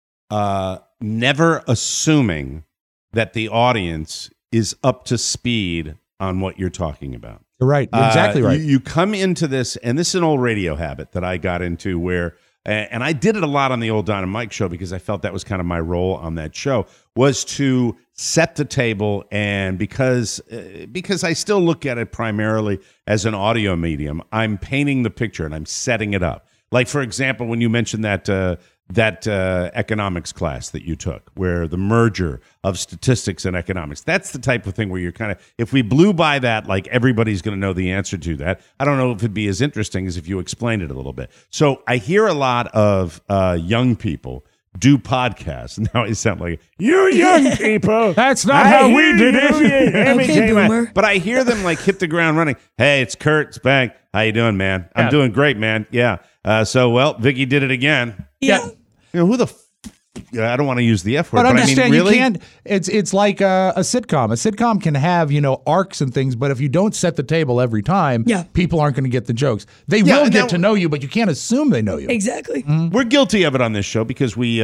never assuming that the audience is up to speed on what you're talking about. You're right. You're exactly right. You come into this, and this is an old radio habit that I got into where, and I did it a lot on the old Don and Mike show because I felt that was kind of my role on that show, was to set the table. And because I still look at it primarily as an audio medium, I'm painting the picture and I'm setting it up. Like, for example, when you mentioned that economics class that you took, where the merger of statistics and economics, that's the type of thing where you're kind of, if we blew by that, like everybody's going to know the answer to that. I don't know if it'd be as interesting as if you explained it a little bit. So I hear a lot of young people do podcasts. Now I sound like, you young people. That's not how we did it. Okay, boomer. But I hear them like hit the ground running. Hey, it's Kurt Spank. How you doing, man? I'm doing great, man. Yeah. Vicky did it again. Yeah. You know, who the I don't want to use the F word, But understand, I mean, really? you can't. It's like a sitcom. A sitcom can have arcs and things, but if you don't set the table every time, people aren't going to get the jokes. They will get to know you, but you can't assume they know you. Exactly. We're guilty of it on this show because we have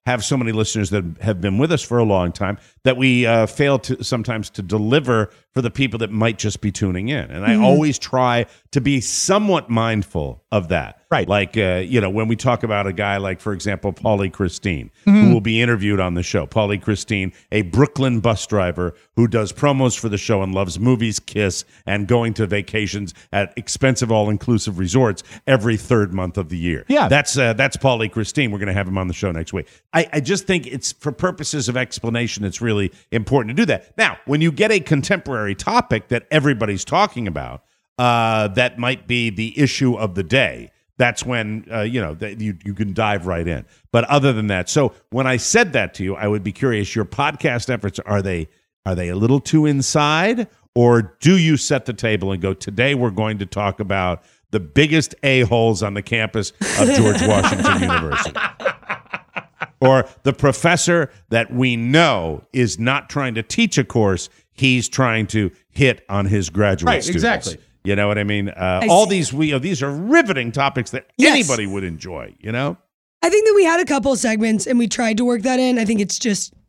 have so many listeners that have been with us for a long time that we fail to sometimes to deliver for the people that might just be tuning in. And I always try to be somewhat mindful of that. Right. Like, when we talk about a guy like, for example, Paulie Christine, who will be interviewed on the show. Paulie Christine, a Brooklyn bus driver who does promos for the show and loves movies, Kiss, and going to vacations at expensive all-inclusive resorts every third month of the year. Yeah. That's Paulie Christine. We're going to have him on the show next week. I just think it's, for purposes of explanation, it's really important to do that. Now, when you get a contemporary topic that everybody's talking about, that might be the issue of the day, that's when you can dive right in. But other than that, so when I said that to you, I would be curious, your podcast efforts, are they a little too inside, or do you set the table and go, today we're going to talk about the biggest a-holes on the campus of George Washington University? Or the professor that we know is not trying to teach a course, he's trying to hit on his graduate students. Exactly. You know what I mean? All these these are riveting topics that anybody would enjoy, you know? I think that we had a couple of segments and we tried to work that in. I think it's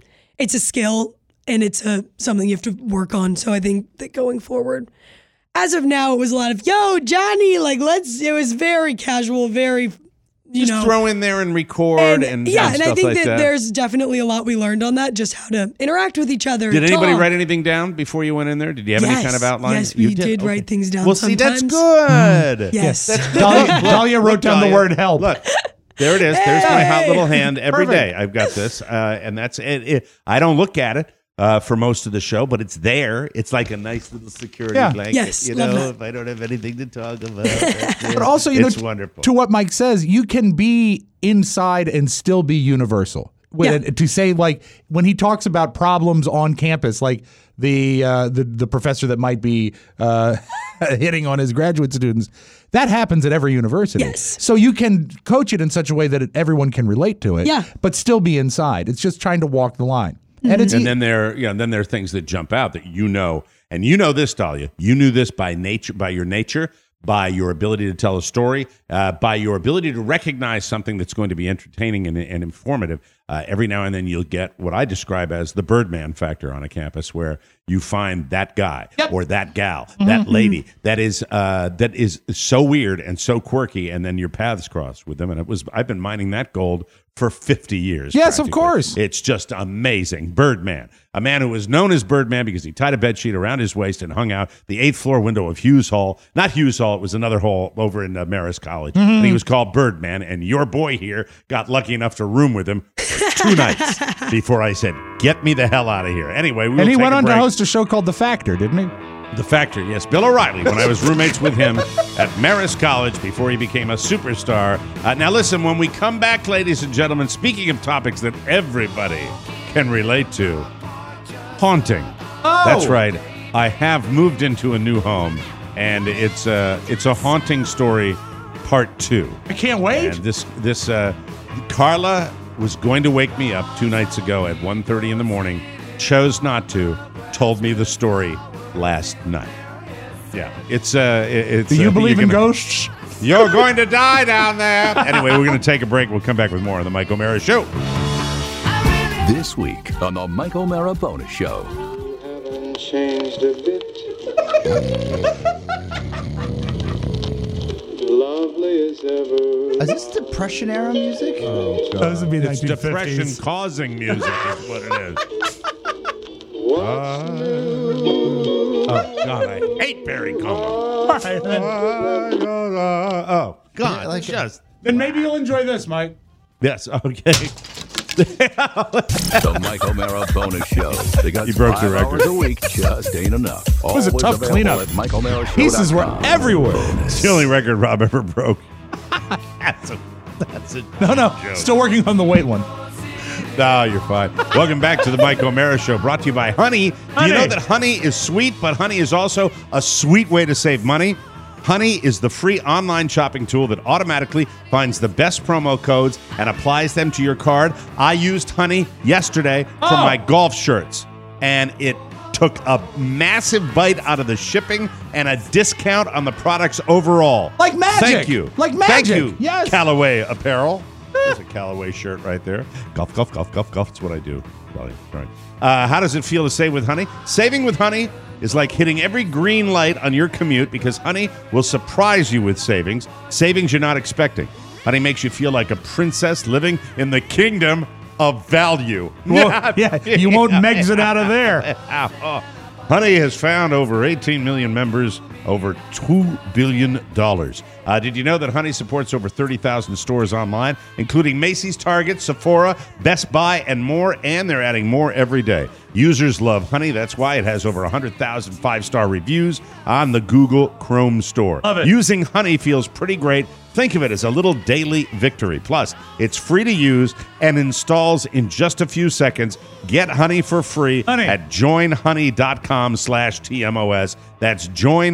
a skill and it's something you have to work on. So I think that going forward, as of now, it was a lot of, yo, Johnny, it was very casual, very, Just throw in there and record and stuff and I think like that. There's definitely a lot we learned on that, just how to interact with each other. Did anybody write anything down before you went in there? Did you have any kind of outline? Yes, we did write things down. Well, sometimes. see, that's good. Yes. That's Dahlia wrote down the word help. Look, there it is. There's my hot little hand every Perfect. day. I've got this, and that's it. I don't look at it for most of the show, but it's there. It's like a nice little security blanket. Yes, love that. If I don't have anything to talk about. But also, it's wonderful. To what Mike says, you can be inside and still be universal. To say, like, when he talks about problems on campus, like the professor that might be hitting on his graduate students, that happens at every university. Yes. So you can coach it in such a way that everyone can relate to it, but still be inside. It's just trying to walk the line. And then there are things that jump out that and you know this, Dahlia. You knew this by your nature, by your ability to tell a story, by your ability to recognize something that's going to be entertaining and informative. Every now and then you'll get what I describe as the Birdman factor on a campus, where you find that guy or that gal, that lady that is so weird and so quirky, and then your paths cross with them. And I've been mining that gold for 50 years. Yes, of course. It's just amazing. Birdman, a man who was known as Birdman because he tied a bedsheet around his waist and hung out the 8th floor window of Hughes Hall. Not Hughes Hall, it was another hall over in Marist College. And he was called Birdman, and your boy here got lucky enough to room with him for 2 nights before I said, get me the hell out of here. Anyway, and he went on to host a show called The Factor, didn't he? The Factor, yes. Bill O'Reilly, when I was roommates with him at Marist College before he became a superstar. Now listen, when we come back, ladies and gentlemen, speaking of topics that everybody can relate to, haunting. Oh. That's right. I have moved into a new home, and it's a haunting story, part 2. I can't wait. And this Carla was going to wake me up 2 nights ago at 1:30 in the morning, chose not to, told me the story last night. Yeah, it's Do you believe in ghosts? You're going to die down there. Anyway, we're going to take a break. We'll come back with more on the Mike O'Mara Show. This week on the Mike O'Mara Bonus Show. You haven't changed a bit. Lovely as ever. Is this Depression era music? Oh, God. Those would be It's 1950s. depression-causing music is what it is. Oh, God, I hate Barry Como. Oh, God, Then maybe you'll enjoy this, Mike. Yes, okay. The Mike O'Mara Bonus Show. Because You broke the 5 record. hours a week just ain't enough. It was a Always tough available cleanup. at MikeO'MaraShow.com. Pieces were everywhere. It's the only record Rob ever broke. That's a No, joke. still working on the weight one. No, you're fine. Welcome back to the Mike O'Mara Show, brought to you by Honey. Do you know that honey is sweet, but honey is also a sweet way to save money? Honey is the free online shopping tool that automatically finds the best promo codes and applies them to your card. I used Honey yesterday for my golf shirts, and it took a massive bite out of the shipping and a discount on the products overall. Like magic. Thank you. Like magic. Thank you, Yes. Callaway Apparel. There's a Callaway shirt right there. Golf, golf, golf, golf, golf. That's what I do. All right. How does it feel to save with Honey? Saving with Honey is like hitting every green light on your commute because Honey will surprise you with savings you're not expecting. Honey makes you feel like a princess living in the kingdom of value. Well, yeah, you won't exit out of there. Honey has found over 18 million members, over $2 billion. Did you know that Honey supports over 30,000 stores online, including Macy's, Target, Sephora, Best Buy, and more, and they're adding more every day. Users love Honey. That's why it has over 100,000 five-star reviews on the Google Chrome store. Love it. Using Honey feels pretty great. Think of it as a little daily victory. Plus, it's free to use and installs in just a few seconds. Get Honey for free at joinhoney.com/TMOS. That's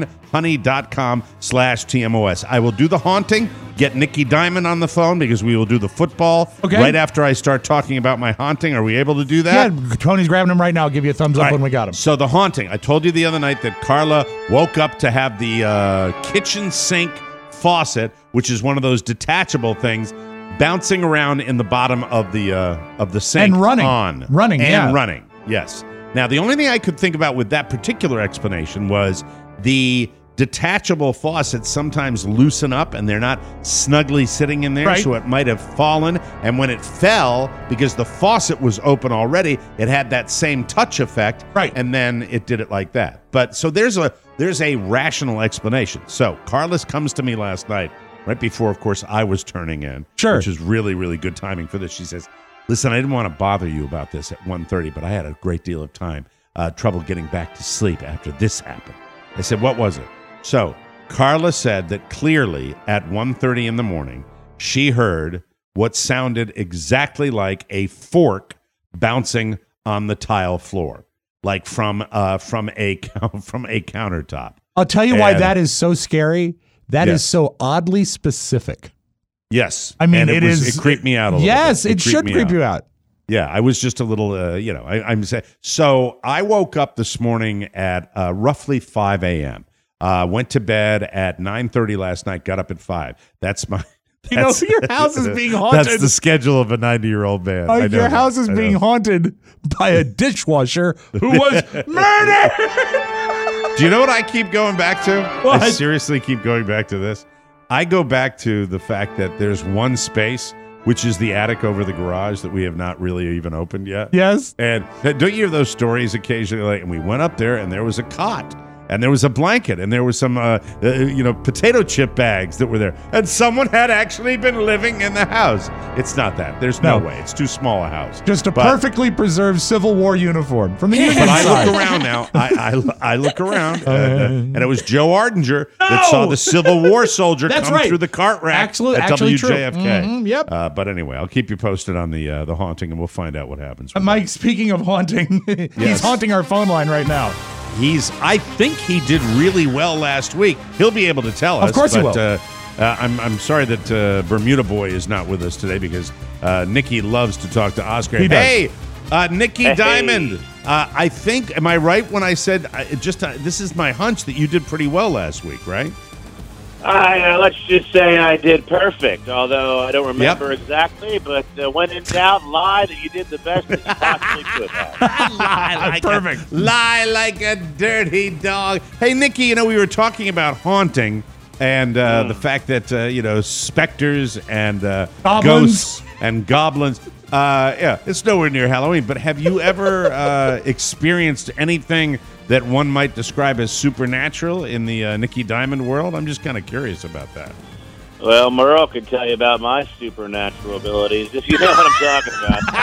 joinhoney.com/TMOS. I will do the haunting. Get Nikki Diamond on the phone because we will do the football right after I start talking about my haunting. Are we able to do that? Yeah, Tony's grabbing him right now. I'll give you a thumbs up when we got him. So the haunting. I told you the other night that Carla woke up to have the kitchen sink faucet, which is one of those detachable things, bouncing around in the bottom of the sink and running, running. Yes. Now the only thing I could think about with that particular explanation was the detachable faucets sometimes loosen up and they're not snugly sitting in there, so it might have fallen. And when it fell, because the faucet was open already, it had that same touch effect, and then it did it like that. But so there's a rational explanation. So Carlos comes to me last night, right before, of course, I was turning in, which is really, really good timing for this. She says, listen, I didn't want to bother you about this at 1:30, but I had a great deal of trouble getting back to sleep after this happened. I said, what was it? So Carla said that clearly at 1:30 in the morning, she heard what sounded exactly like a fork bouncing on the tile floor, like from a countertop. I'll tell you why that is so scary. That is so oddly specific. Yes. I mean, it creeped me out a little bit. Yes, it should creep you out. Yeah, I was just a little, I'm saying. So I woke up this morning at roughly 5 a.m. Went to bed at 9:30 last night, got up at 5. That's my... your house is being haunted. That's the schedule of a 90-year-old man. Your house is being haunted by a dishwasher who was murdered! Do you know what I keep going back to? What? I seriously keep going back to this. I go back to the fact that there's one space, which is the attic over the garage, that we have not really even opened yet. Yes. And don't you hear those stories occasionally? And we went up there, and there was a cot. And there was a blanket, and there was some, potato chip bags that were there. And someone had actually been living in the house. It's not that. There's no way. It's too small a house. Just a perfectly preserved Civil War uniform from the Union But side. I look around now. I look around, and it was Joe Ardinger that saw the Civil War soldier come through the cart rack at WJFK. Mm-hmm, yep. But anyway, I'll keep you posted on the haunting, and we'll find out what happens. Mike, speaking of haunting, he's haunting our phone line right now. I think he did really well last week. He'll be able to tell us. Of course he will. I'm sorry that Bermuda Boy is not with us today because Nikki loves to talk to Oscar. He does. Nikki Diamond. I think, am I right when I said, this is my hunch that you did pretty well last week, right? Let's just say I did perfect, although I don't remember exactly, but when in doubt, lie that you did the best that you possibly could have. Lie like a dirty dog. Hey, Nikki, we were talking about haunting and the fact that, specters and ghosts and goblins. It's nowhere near Halloween, but have you ever experienced anything that one might describe as supernatural in the Nikki Diamond world? I'm just kind of curious about that. Well, Merle can tell you about my supernatural abilities, if you know what I'm talking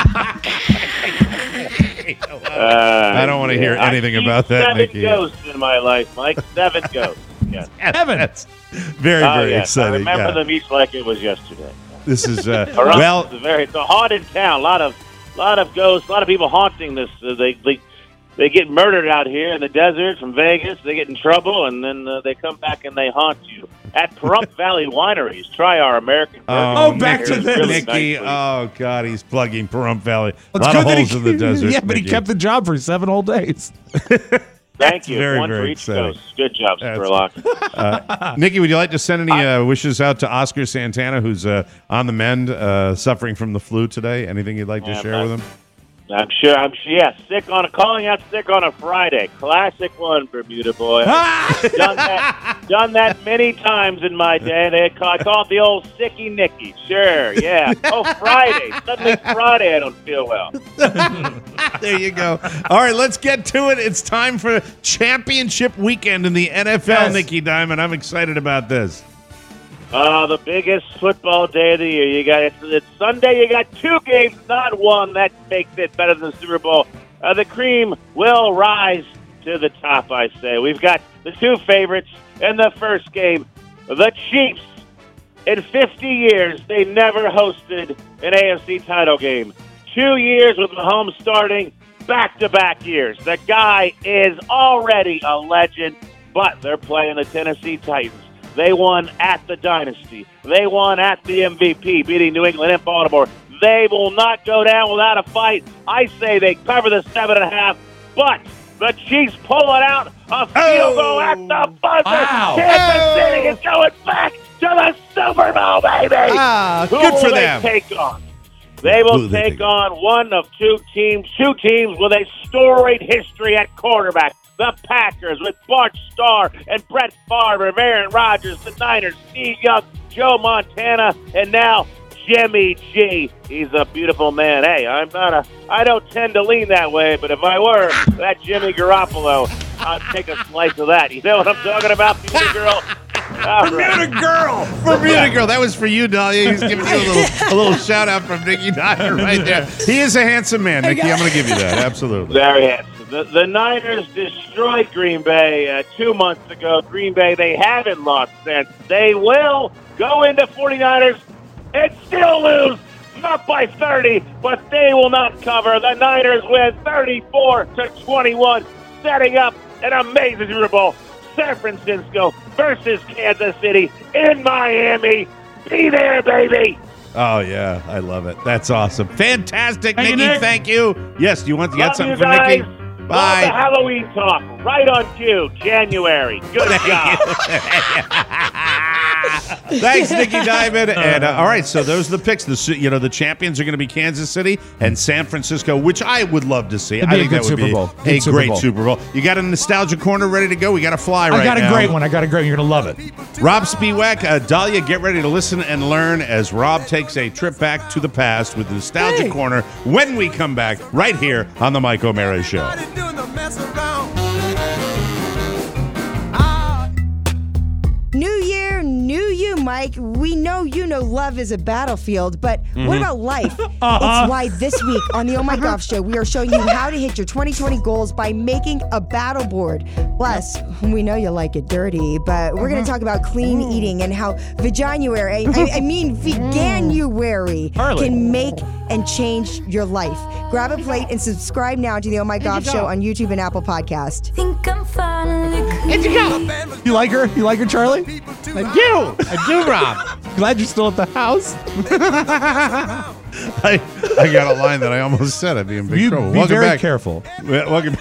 about. I don't want to hear anything about that, Nikki. 7 ghosts in my life, Mike. 7 ghosts. Yes. 7. That's very exciting. I remember them each like it was yesterday. This is it's a haunted town. A lot of ghosts. A lot of people haunting this. They get murdered out here in the desert from Vegas. They get in trouble, and then they come back and they haunt you at Pahrump Valley Wineries. Try our American. Back to this, really Nikki. Oh God, he's plugging Pahrump Valley. A lot of holes in the desert. Yeah, but he kept the job for 7 whole days. Thank you. Very, one very for each exciting. coast. Good job, Spurlock. Nikki, would you like to send any wishes out to Oscar Santana, who's on the mend, suffering from the flu today? Anything you'd like to share with him? I'm sure. Yeah, calling out sick on a Friday. Classic one, Bermuda boy. done that many times in my day. I call it the old sicky Nicky. Sure, yeah. Oh, Friday. Suddenly Friday I don't feel well. There you go. All right, let's get to it. It's time for championship weekend in the NFL, Yes. Nikki Diamond. I'm excited about this. The biggest football day of the year. It's Sunday. You got 2 games, not one. That makes it better than the Super Bowl. The cream will rise to the top, I say. We've got the 2 favorites in the first game. The Chiefs. In 50 years, they never hosted an AFC title game. 2 years with Mahomes starting, back-to-back years. The guy is already a legend, but they're playing the Tennessee Titans. They won at the Dynasty. They won at the MVP, beating New England and Baltimore. They will not go down without a fight. I say they cover the 7.5, but the Chiefs pull it out. A field goal at the buzzer. Wow. Kansas City is going back to the Super Bowl, baby. Who good for will them. they take on? They will take on one of 2 teams with a storied history at quarterback. The Packers with Bart Starr and Brett Favre, Aaron Rodgers, the Niners, Steve Young, Joe Montana, and now Jimmy G. He's a beautiful man. Hey, I don't tend to lean that way, but if I were that Jimmy Garoppolo, I'd take a slice of that. You know what I'm talking about, Bermuda girl? Bermuda girl. That was for you, Dahlia. He's giving you a little shout out from Nikki Diamond right there. He is a handsome man, Nikki. I'm going to give you that. Absolutely. Very handsome. The Niners destroyed Green Bay 2 months ago. Green Bay, they haven't lost since. They will go into 49ers and still lose. Not by 30, but they will not cover. The Niners win 34-21, setting up an amazing Super Bowl. San Francisco versus Kansas City in Miami. Be there, baby. Oh, yeah. I love it. That's awesome. Fantastic, Thank you, Nikki. Nick. Thank you. Yes, you got Love something you for guys. Nikki? Love Bye. the Halloween talk. Right on cue. January. Good job. Thanks, Nikki Diamond. And all right, so those are the picks. The champions are going to be Kansas City and San Francisco, which I would love to see. I think that would be a great Super Bowl. You got a nostalgia corner ready to go? We got to fly right now. I got a great one. You're going to love it. Rob Spiewak, Dahlia, get ready to listen and learn as Rob takes a trip back to the past with the Nostalgia Corner when we come back right here on the Mike O'Mara Show. New year, new you, Mike. We know love is a battlefield, but what about life? It's why this week on the Oh My Golf Show, we are showing you how to hit your 2020 goals by making a battle board. Plus, we know you like it dirty, but we're going to talk about clean eating and how Veganuary, Veganuary can make and change your life. Grab a plate and subscribe now to the Oh My Golf Show on YouTube and Apple Podcast. Think I'm finally You like her? You like her, Charlie? I do, Rob. Glad you're still at the house. I got a line that I almost said. I'd be in big trouble. Be very careful. Welcome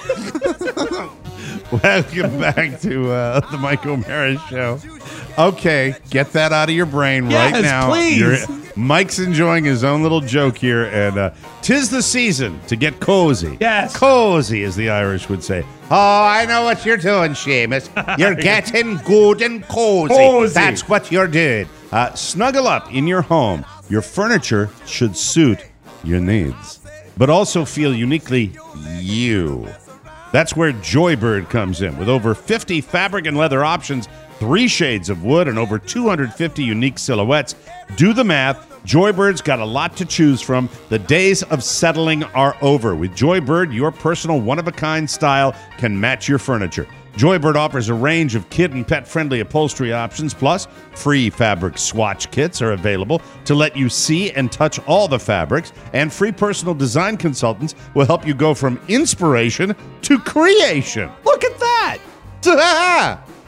back to the Mike O'Mara Show. Okay, get that out of your brain right now. Please. Mike's enjoying his own little joke here, and 'tis the season to get cozy. Yes. Cozy, as the Irish would say. Oh, I know what you're doing, Seamus. You're getting good and cozy. That's what you're doing. Snuggle up in your home. Your furniture should suit your needs, but also feel uniquely you. That's where Joybird comes in. With over 50 fabric and leather options, 3 shades of wood, and over 250 unique silhouettes. Do the math. Joybird's got a lot to choose from. The days of settling are over. With Joybird, your personal one-of-a-kind style can match your furniture. Joybird offers a range of kid and pet-friendly upholstery options, plus free fabric swatch kits are available to let you see and touch all the fabrics, and free personal design consultants will help you go from inspiration to creation. Look at that.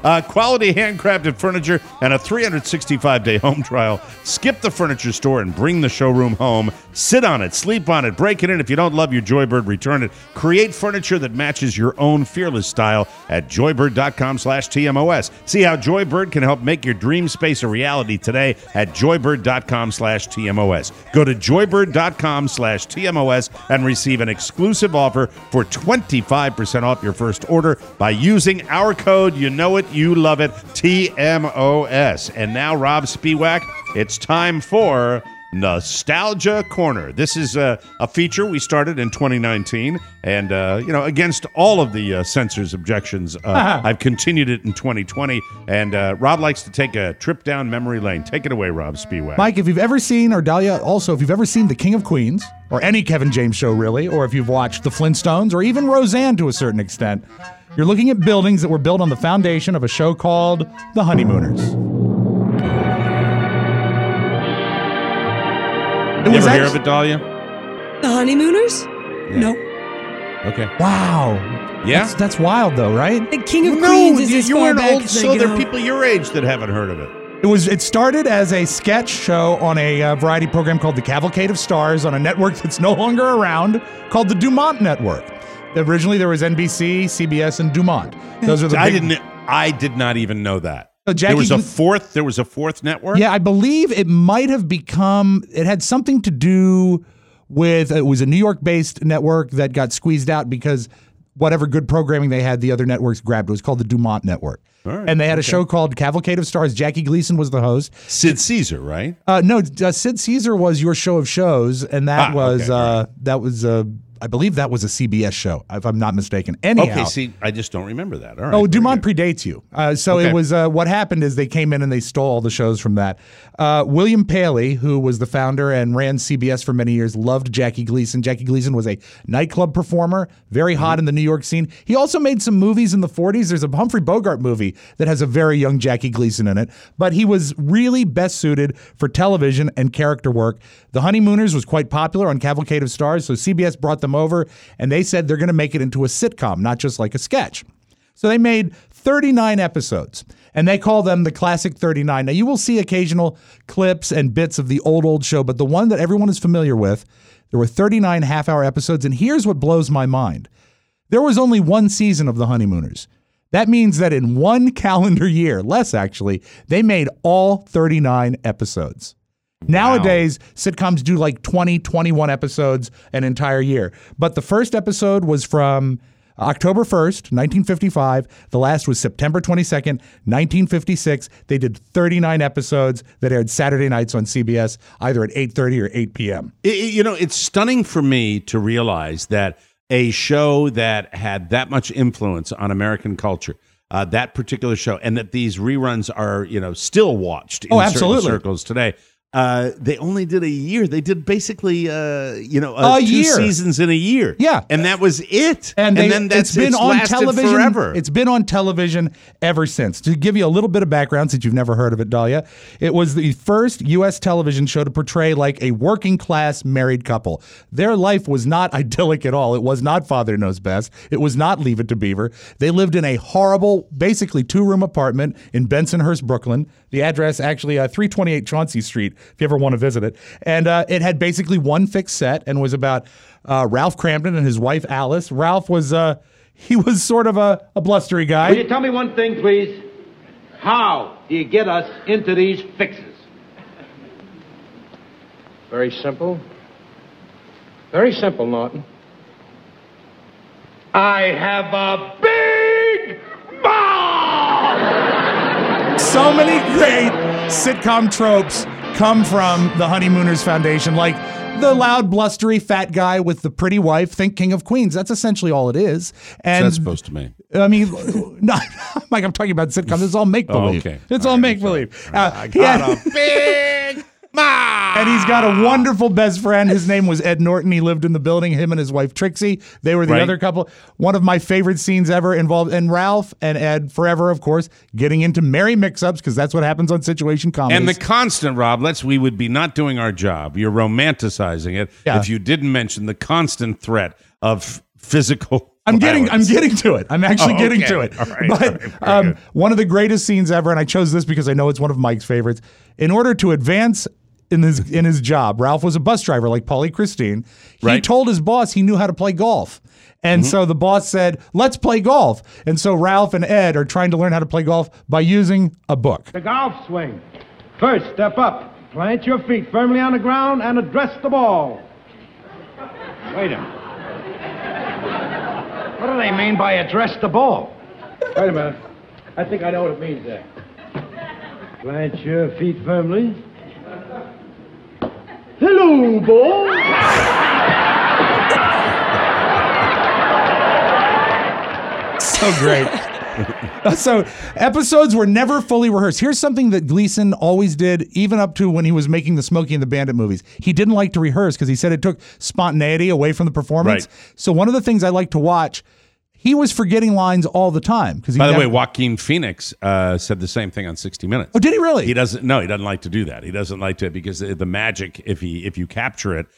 Quality handcrafted furniture and a 365-day home trial. Skip the furniture store and bring the showroom home. Sit on it, sleep on it, break it in. If you don't love your Joybird, return it. Create furniture that matches your own fearless style at joybird.com/TMOS. See how Joybird can help make your dream space a reality today at joybird.com/TMOS. Go to joybird.com/TMOS and receive an exclusive offer for 25% off your first order by using our code. You know it, you love it, TMOS. And now, Rob Spiewak, it's time for Nostalgia Corner. This is a feature we started in 2019, and against all of the censors' objections, I've continued it in 2020. And Rob likes to take a trip down memory lane. Take it away, Rob Spiewak. Mike, if you've ever seen, or Dahlia, also, if you've ever seen The King of Queens, or any Kevin James show really, or if you've watched The Flintstones, or even Roseanne to a certain extent, you're looking at buildings that were built on the foundation of a show called The Honeymooners. You ever hear of it, Dahlia? The Honeymooners? Yeah. No. Okay. Wow. Yeah? That's wild, though, right? The King of Queens is as you far weren't back old, as I so there go. are people your age that haven't heard of it. It started as a sketch show on a variety program called The Cavalcade of Stars on a network that's no longer around called the Dumont Network. Originally, there was NBC, CBS, and Dumont. Those are the I did not even know that. Jackie There was a fourth network? Yeah, I believe it might have become, it had something to do with, it was a New York-based network that got squeezed out because whatever good programming they had, the other networks grabbed. It was called the Dumont Network. All right, and they had a show called Cavalcade of Stars. Jackie Gleason was the host. Sid Caesar, right? No, Sid Caesar was Your Show of Shows, and that was I believe that was a CBS show, if I'm not mistaken. Anyhow, Okay, see, I just don't remember that. All right. Oh, Dumont predates you. So it was what happened is they came in and they stole all the shows from that. William Paley, who was the founder and ran CBS for many years, loved Jackie Gleason. Jackie Gleason was a nightclub performer, very hot in the New York scene. He also made some movies in the 40s. There's a Humphrey Bogart movie that has a very young Jackie Gleason in it, but he was really best suited for television and character work. The Honeymooners was quite popular on Cavalcade of Stars, so CBS brought them over, and they said they're going to make it into a sitcom, not just like a sketch. So they made 39 episodes, and they call them the Classic 39. Now, you will see occasional clips and bits of the old show, but the one that everyone is familiar with, there were 39 half-hour episodes, and here's what blows my mind. There was only one season of The Honeymooners. That means that in one calendar year, less actually, they made all 39 episodes. Nowadays, sitcoms do like 20, 21 episodes an entire year. But the first episode was from October 1st, 1955. The last was September 22nd, 1956. They did 39 episodes that aired Saturday nights on CBS, either at 8:30 or 8 p.m. It's stunning for me to realize that a show that had that much influence on American culture, that particular show, and that these reruns are, still watched in certain circles today. They only did a year. They did basically, two seasons in a year. Yeah, and that was it. And then it's been on television forever. It's been on television ever since. To give you a little bit of background, since you've never heard of it, Dahlia, it was the first U.S. television show to portray like a working class married couple. Their life was not idyllic at all. It was not Father Knows Best. It was not Leave It to Beaver. They lived in a horrible, basically 2-room apartment in Bensonhurst, Brooklyn. The address actually 328 Chauncey Street, if you ever want to visit it. And it had basically one fixed set and was about Ralph Cramden and his wife Alice. Ralph was he was sort of a blustery guy. Will you tell me one thing, please? How do you get us into these fixes? Very simple. Very simple, Norton. I have a big mouth! So many great sitcom tropes come from the Honeymooners Foundation, like the loud, blustery, fat guy with the pretty wife. Think King of Queens. That's essentially all it is. And that's supposed to mean. I mean, not, Mike, I'm talking about sitcoms. It's all make-believe. Okay. It's all make-believe. I got a big mouth! And he's got a wonderful best friend. His name was Ed Norton. He lived in the building, him and his wife, Trixie. They were the other couple. One of my favorite scenes ever involved, and Ralph and Ed, forever, of course, getting into merry mix-ups, because that's what happens on situation comedies. And the constant, Rob, we would be not doing our job. You're romanticizing it if you didn't mention the constant threat of physical I'm getting to it. I'm actually getting to it. All right, but one of the greatest scenes ever, and I chose this because I know it's one of Mike's favorites. In order to advance in his job, Ralph was a bus driver like Paulie Christine. He told his boss he knew how to play golf. And so the boss said, let's play golf. And so Ralph and Ed are trying to learn how to play golf by using a book. The golf swing. First, step up. Plant your feet firmly on the ground and address the ball. Wait a minute. What do they mean by address the ball? Wait a minute. I think I know what it means there. Plant your feet firmly. Hello, ball. So great. So episodes were never fully rehearsed. Here's something that Gleason always did, even up to when he was making the Smokey and the Bandit movies. He didn't like to rehearse because he said it took spontaneity away from the performance. Right. So one of the things I like to watch, he was forgetting lines all the time. By the way, Joaquin Phoenix said the same thing on 60 Minutes. Oh, did he really? He doesn't like to do that. He doesn't like to, because the magic, if you capture it,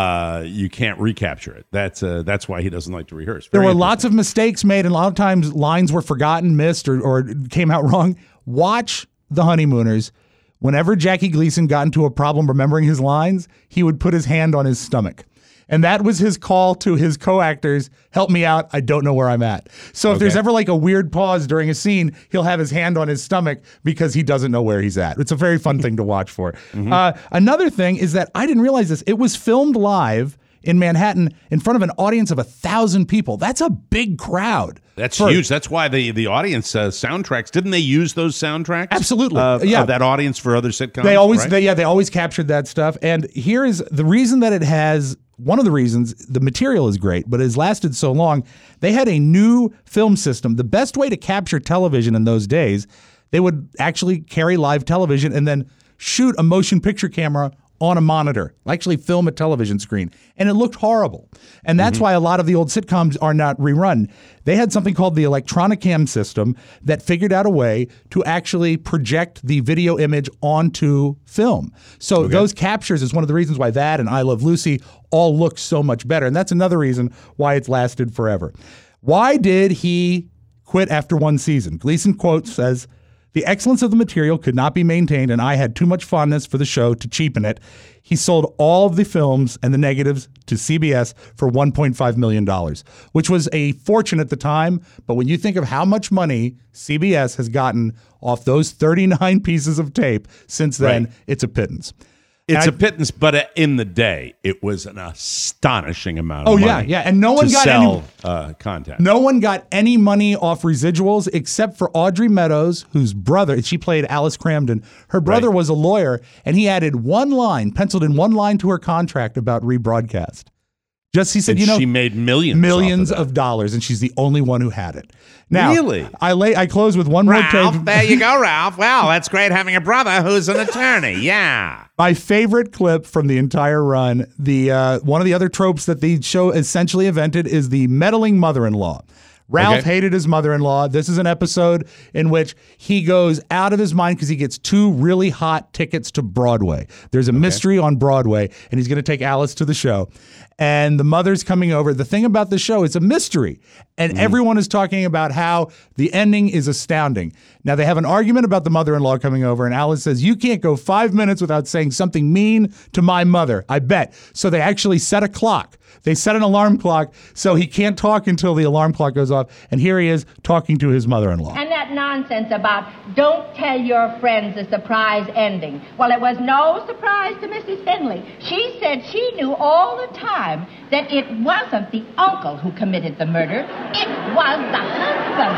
you can't recapture it. That's why he doesn't like to rehearse. There were lots of mistakes made, and a lot of times lines were forgotten, missed, or came out wrong. Watch The Honeymooners. Whenever Jackie Gleason got into a problem remembering his lines, he would put his hand on his stomach. And that was his call to his co-actors, help me out, I don't know where I'm at. So if there's ever like a weird pause during a scene, he'll have his hand on his stomach because he doesn't know where he's at. It's a very fun thing to watch for. Another thing is that I didn't realize this. It was filmed live in Manhattan in front of an audience of 1,000 people. That's a big crowd. That's huge. That's why the audience soundtracks, didn't they use those soundtracks? Absolutely. Of that audience for other sitcoms? They always, they always captured that stuff. And here is the reason that it has. One of the reasons the material is great, but it has lasted so long. They had a new film system. The best way to capture television in those days, they would actually carry live television and then shoot a motion picture camera on a monitor, actually film a television screen. And it looked horrible. And that's why a lot of the old sitcoms are not rerun. They had something called the Electronicam system that figured out a way to actually project the video image onto film. So those captures is one of the reasons why that and I Love Lucy all look so much better. And that's another reason why it's lasted forever. Why did he quit after one season? Gleason quote says, "The excellence of the material could not be maintained, and I had too much fondness for the show to cheapen it." He sold all of the films and the negatives to CBS for $1.5 million, which was a fortune at the time. But when you think of how much money CBS has gotten off those 39 pieces of tape since then, it's a pittance. It's a pittance, but in the day, it was an astonishing amount of money. Yeah, and no one got any content. No one got any money off residuals except for Audrey Meadows, whose brother, she played Alice Cramden. Her brother was a lawyer, and he added one line, penciled in one line to her contract about rebroadcast. He said, and she made millions of dollars, and she's the only one who had it. Now, really? I close with one more tape. There you go, Ralph. Well, that's great having a brother who's an attorney. Yeah. My favorite clip from the entire run, one of the other tropes that the show essentially invented is the meddling mother-in-law. Ralph hated his mother-in-law. This is an episode in which he goes out of his mind because he gets two really hot tickets to Broadway. There's a mystery on Broadway, and he's going to take Alice to the show. And the mother's coming over. The thing about the show, it's a mystery. And everyone is talking about how the ending is astounding. Now, they have an argument about the mother-in-law coming over, and Alice says, "You can't go 5 minutes without saying something mean to my mother, I bet." So they actually set a clock. They set an alarm clock so he can't talk until the alarm clock goes off. And here he is talking to his mother-in-law. And that nonsense about don't tell your friends the surprise ending. Well, it was no surprise to Mrs. Finley. She said she knew all the time that it wasn't the uncle who committed the murder. It was the husband.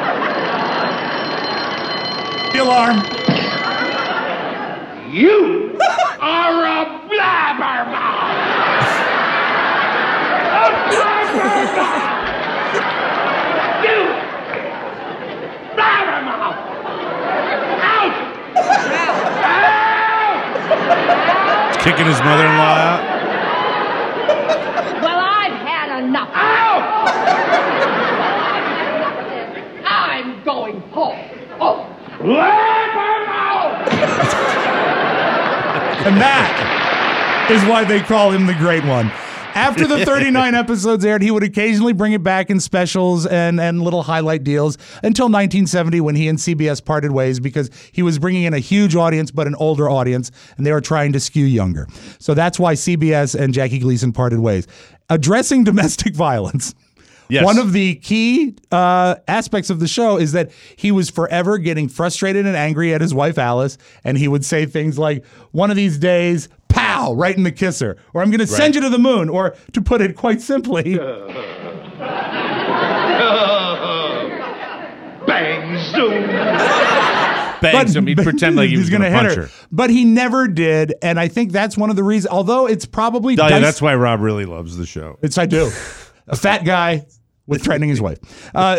The alarm. You are a blabbermouth. You blabbermouth. Out. Kicking his mother-in-law out. Well, I've had enough. Out. I'm going home. Oh. Blabbermouth. And that is why they call him the Great One. After the 39 episodes aired, he would occasionally bring it back in specials and little highlight deals until 1970 when he and CBS parted ways because he was bringing in a huge audience but an older audience, and they were trying to skew younger. So that's why CBS and Jackie Gleason parted ways. Addressing domestic violence. Yes. One of the key aspects of the show is that he was forever getting frustrated and angry at his wife, Alice, and he would say things like, one of these days, pow, right in the kisser, or I'm going to send you to the moon, or to put it quite simply, bang, zoom. Bang, so he'd pretend like he was going to punch her. But he never did, and I think that's one of the reasons, although it's probably... Dahlia, that's why Rob really loves the show. I do. A fat guy with threatening his wife.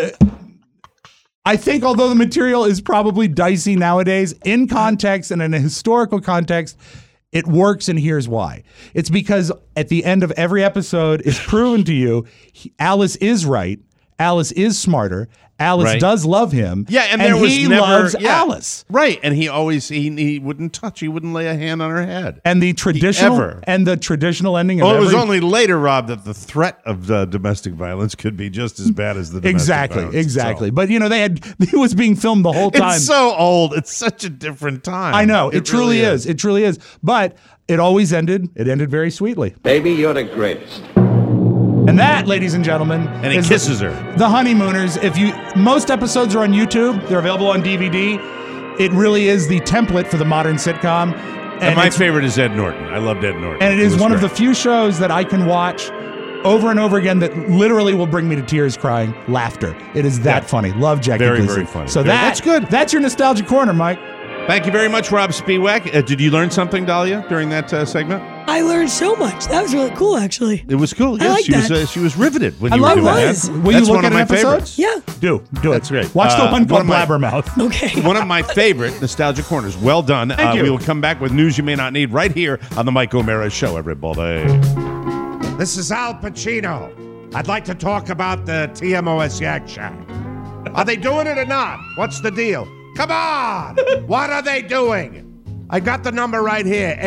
I think although the material is probably dicey nowadays, in context and in a historical context, it works, and here's why. It's because at the end of every episode, it's proven to you, Alice is right, Alice is smarter, Alice does love him. Yeah, and there was he never, loves Alice. Right, and he always he wouldn't touch, he wouldn't lay a hand on her head. And the traditional ending. Well, it was only later, Rob, that the threat of domestic violence could be just as bad as the domestic violence. Exactly. But it was being filmed the whole time. It's so old. It's such a different time. I know. It truly is. It truly is. But it always ended. It ended very sweetly. Baby, you're the greatest. And that, ladies and gentlemen, and he kisses her. The Honeymooners. Most episodes are on YouTube. They're available on DVD. It really is the template for the modern sitcom. And my favorite is Ed Norton. I loved Ed Norton. And it is one of the few shows that I can watch over and over again that literally will bring me to tears, crying, laughter. It is that funny. Love Jackie Gleason. Very funny. So that's good. That's your Nostalgia Corner, Mike. Thank you very much, Rob Spiewak. Did you learn something, Dahlia, during that segment? I learned so much. That was really cool, actually. It was cool. I Yes, like she was riveted when you were doing that. Will you look at an episode? Yeah. Do it. That's great. Watch the one called Blabbermouth. Okay. One of my favorite Nostalgia Corners. Well done. Thank you. We will come back with news you may not need right here on the Mike O'Mara Show, everybody. This is Al Pacino. I'd like to talk about the TMOS Yak Shack. Are they doing it or not? What's the deal? Come on! What are they doing? I got the number right here,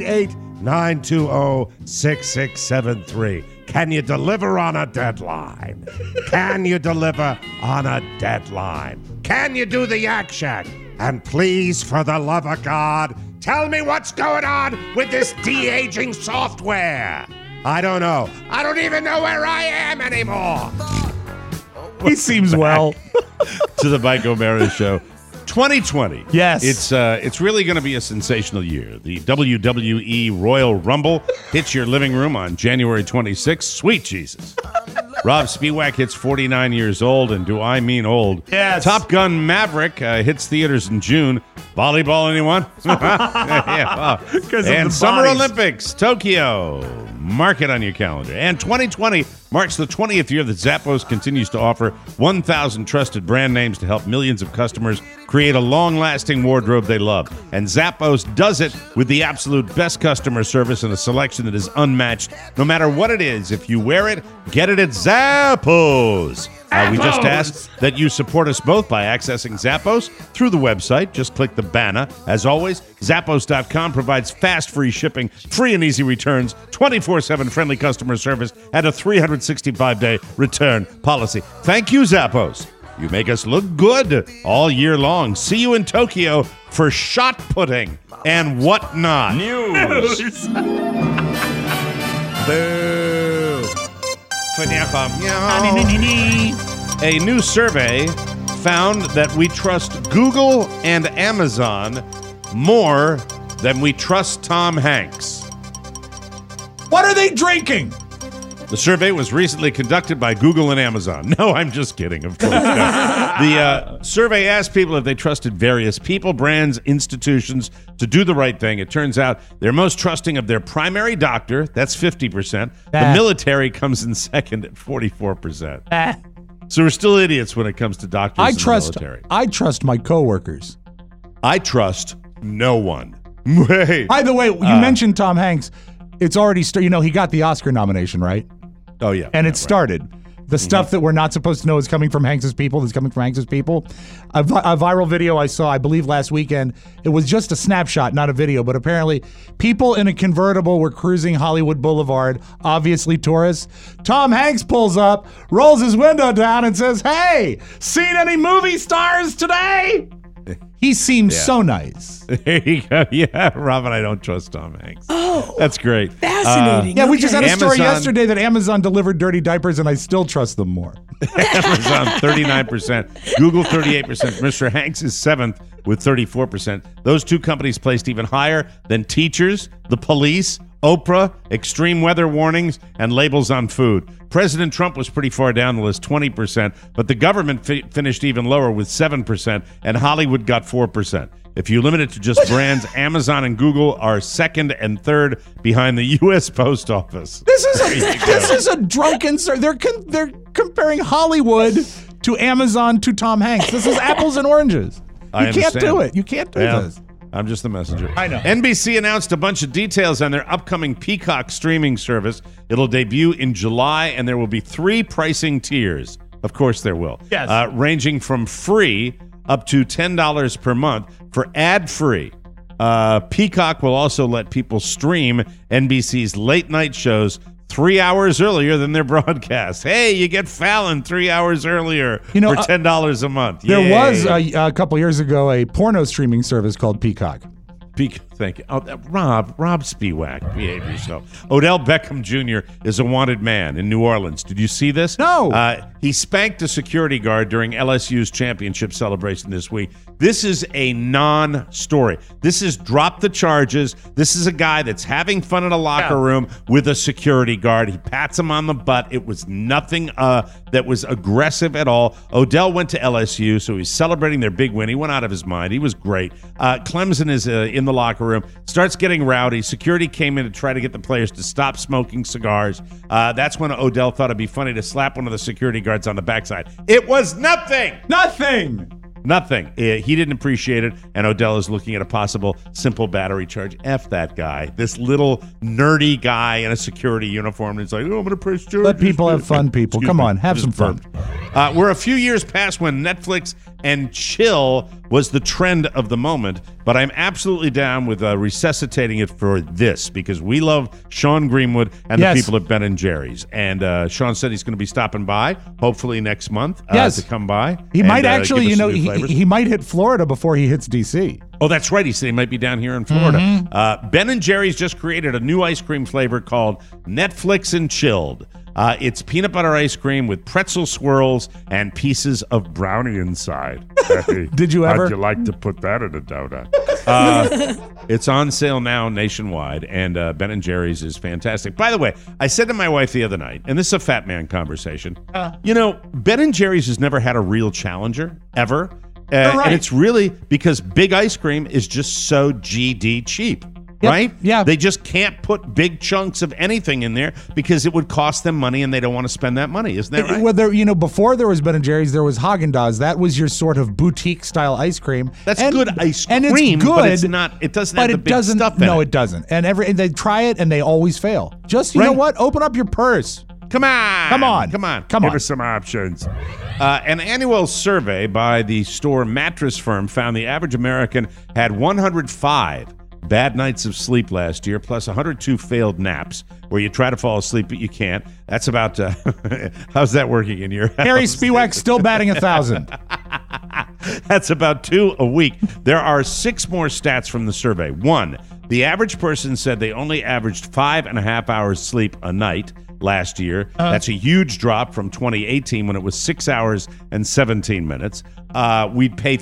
888-920-6673. Can you deliver on a deadline? Can you deliver on a deadline? Can you do the Yak Shack? And please, for the love of God, tell me what's going on with this de-aging software. I don't know. I don't even know where I am anymore. He seems well. To the Mike O'Mara Show. 2020. Yes. It's really going to be a sensational year. The WWE Royal Rumble hits your living room on January 26th. Sweet Jesus. Rob Spiewak hits 49 years old, and do I mean old? Yes. Top Gun Maverick hits theaters in June. Volleyball, anyone? Yeah, well. And Summer Olympics, Tokyo. Mark it on your calendar. And 2020 marks the 20th year that Zappos continues to offer 1,000 trusted brand names to help millions of customers create a long-lasting wardrobe they love. And Zappos does it with the absolute best customer service and a selection that is unmatched. No matter what it is, if you wear it, get it at Zappos. We just asked that you support us both by accessing Zappos through the website. Just click the banner. As always, Zappos.com provides fast, free shipping, free and easy returns, 24/7 friendly customer service, and a 365-day return policy. Thank you, Zappos. You make us look good all year long. See you in Tokyo for shot putting and whatnot. News. Boo. A new survey found that we trust Google and Amazon more than we trust Tom Hanks. What are they drinking? The survey was recently conducted by Google and Amazon. No, I'm just kidding, of course. No. The survey asked people if they trusted various people, brands, institutions to do the right thing. It turns out they're most trusting of their primary doctor. That's 50%. The military comes in second at 44%. So we're still idiots when it comes to doctors and the military. I trust my coworkers. I trust no one. Wait. By the way, you mentioned Tom Hanks. It's already started. He got the Oscar nomination, right? Oh, yeah. And it started. The stuff that we're not supposed to know is coming from Hanks's people, that's coming from Hanks's people. A viral video I saw, I believe last weekend, it was just a snapshot, not a video, but apparently people in a convertible were cruising Hollywood Boulevard, obviously tourists. Tom Hanks pulls up, rolls his window down and says, "Hey, seen any movie stars today?" He seems so nice. There you go. Yeah, Rob and I don't trust Tom Hanks. Oh, that's great. Fascinating. We just had a story yesterday that Amazon delivered dirty diapers, and I still trust them more. Amazon 39%, Google 38%. Mr. Hanks is 7th with 34%. Those two companies placed even higher than teachers, the police, Oprah, extreme weather warnings, and labels on food. President Trump was pretty far down the list, 20%, but the government finished even lower with 7%, and Hollywood got 4%. If you limit it to just brands, Amazon and Google are second and third behind the U.S. Post Office. This is a drunken. They're comparing Hollywood to Amazon to Tom Hanks. This is apples and oranges. You can't do it. You can't do this. I'm just the messenger. I know. NBC announced a bunch of details on their upcoming Peacock streaming service. It'll debut in July, and there will be 3 pricing tiers. Of course there will. Yes. Ranging from free up to $10 per month for ad-free. Peacock will also let people stream NBC's late-night shows 3 hours earlier than their broadcast. Hey, you get Fallon 3 hours earlier for $10 a month. There was a couple years ago a porno streaming service called Peacock. Thank you. Rob Spiewak, behave yourself. Odell Beckham Jr. is a wanted man in New Orleans. Did you see this? No. He spanked a security guard during LSU's championship celebration this week. This is a non-story. This is drop the charges. This is a guy that's having fun in a locker room with a security guard. He pats him on the butt. It was nothing that was aggressive at all. Odell went to LSU, so he's celebrating their big win. He went out of his mind. He was great. Clemson is in the locker room, starts getting rowdy. Security came in to try to get the players to stop smoking cigars. That's when Odell thought it'd be funny to slap one of the security guards on the backside. It was nothing. Nothing. He didn't appreciate it, and Odell is looking at a possible simple battery charge. F that guy. This little nerdy guy in a security uniform. And it's like, I'm going to press charges. Let people have fun, people. Come on, have some fun. We're a few years past when Netflix and chill was the trend of the moment, but I'm absolutely down with resuscitating it for this because we love Sean Greenwood and the people at Ben & Jerry's. And Sean said he's going to be stopping by, hopefully next month, to come by. He might actually, he might hit Florida before he hits D.C. Oh, that's right. He said he might be down here in Florida. Ben & Jerry's just created a new ice cream flavor called Netflix and Chilled. It's peanut butter ice cream with pretzel swirls and pieces of brownie inside. Did you ever? How'd you like to put that in a donut? It's on sale now nationwide, and Ben & Jerry's is fantastic. By the way, I said to my wife the other night, and this is a fat man conversation, Ben & Jerry's has never had a real challenger, ever. Right. And it's really because big ice cream is just so GD cheap. Yep. Right? Yeah. They just can't put big chunks of anything in there because it would cost them money and they don't want to spend that money. Isn't that right? Well, before there was Ben & Jerry's, there was Haagen-Dazs. That was your sort of boutique style ice cream. That's good ice cream, and it's good, but it's not. It doesn't have the big stuff in it. No, it doesn't. And they try it and they always fail. Just, you know what? Open up your purse. Come on. Give us some options. An annual survey by the store Mattress Firm found the average American had 105 bad nights of sleep last year, plus 102 failed naps, where you try to fall asleep but you can't. That's about, how's that working in your house? Harry Spiewak still batting 1,000. That's about 2 a week. There are 6 more stats from the survey. 1, the average person said they only averaged 5.5 hours sleep a night last year. That's a huge drop from 2018 when it was 6 hours and 17 minutes. We'd pay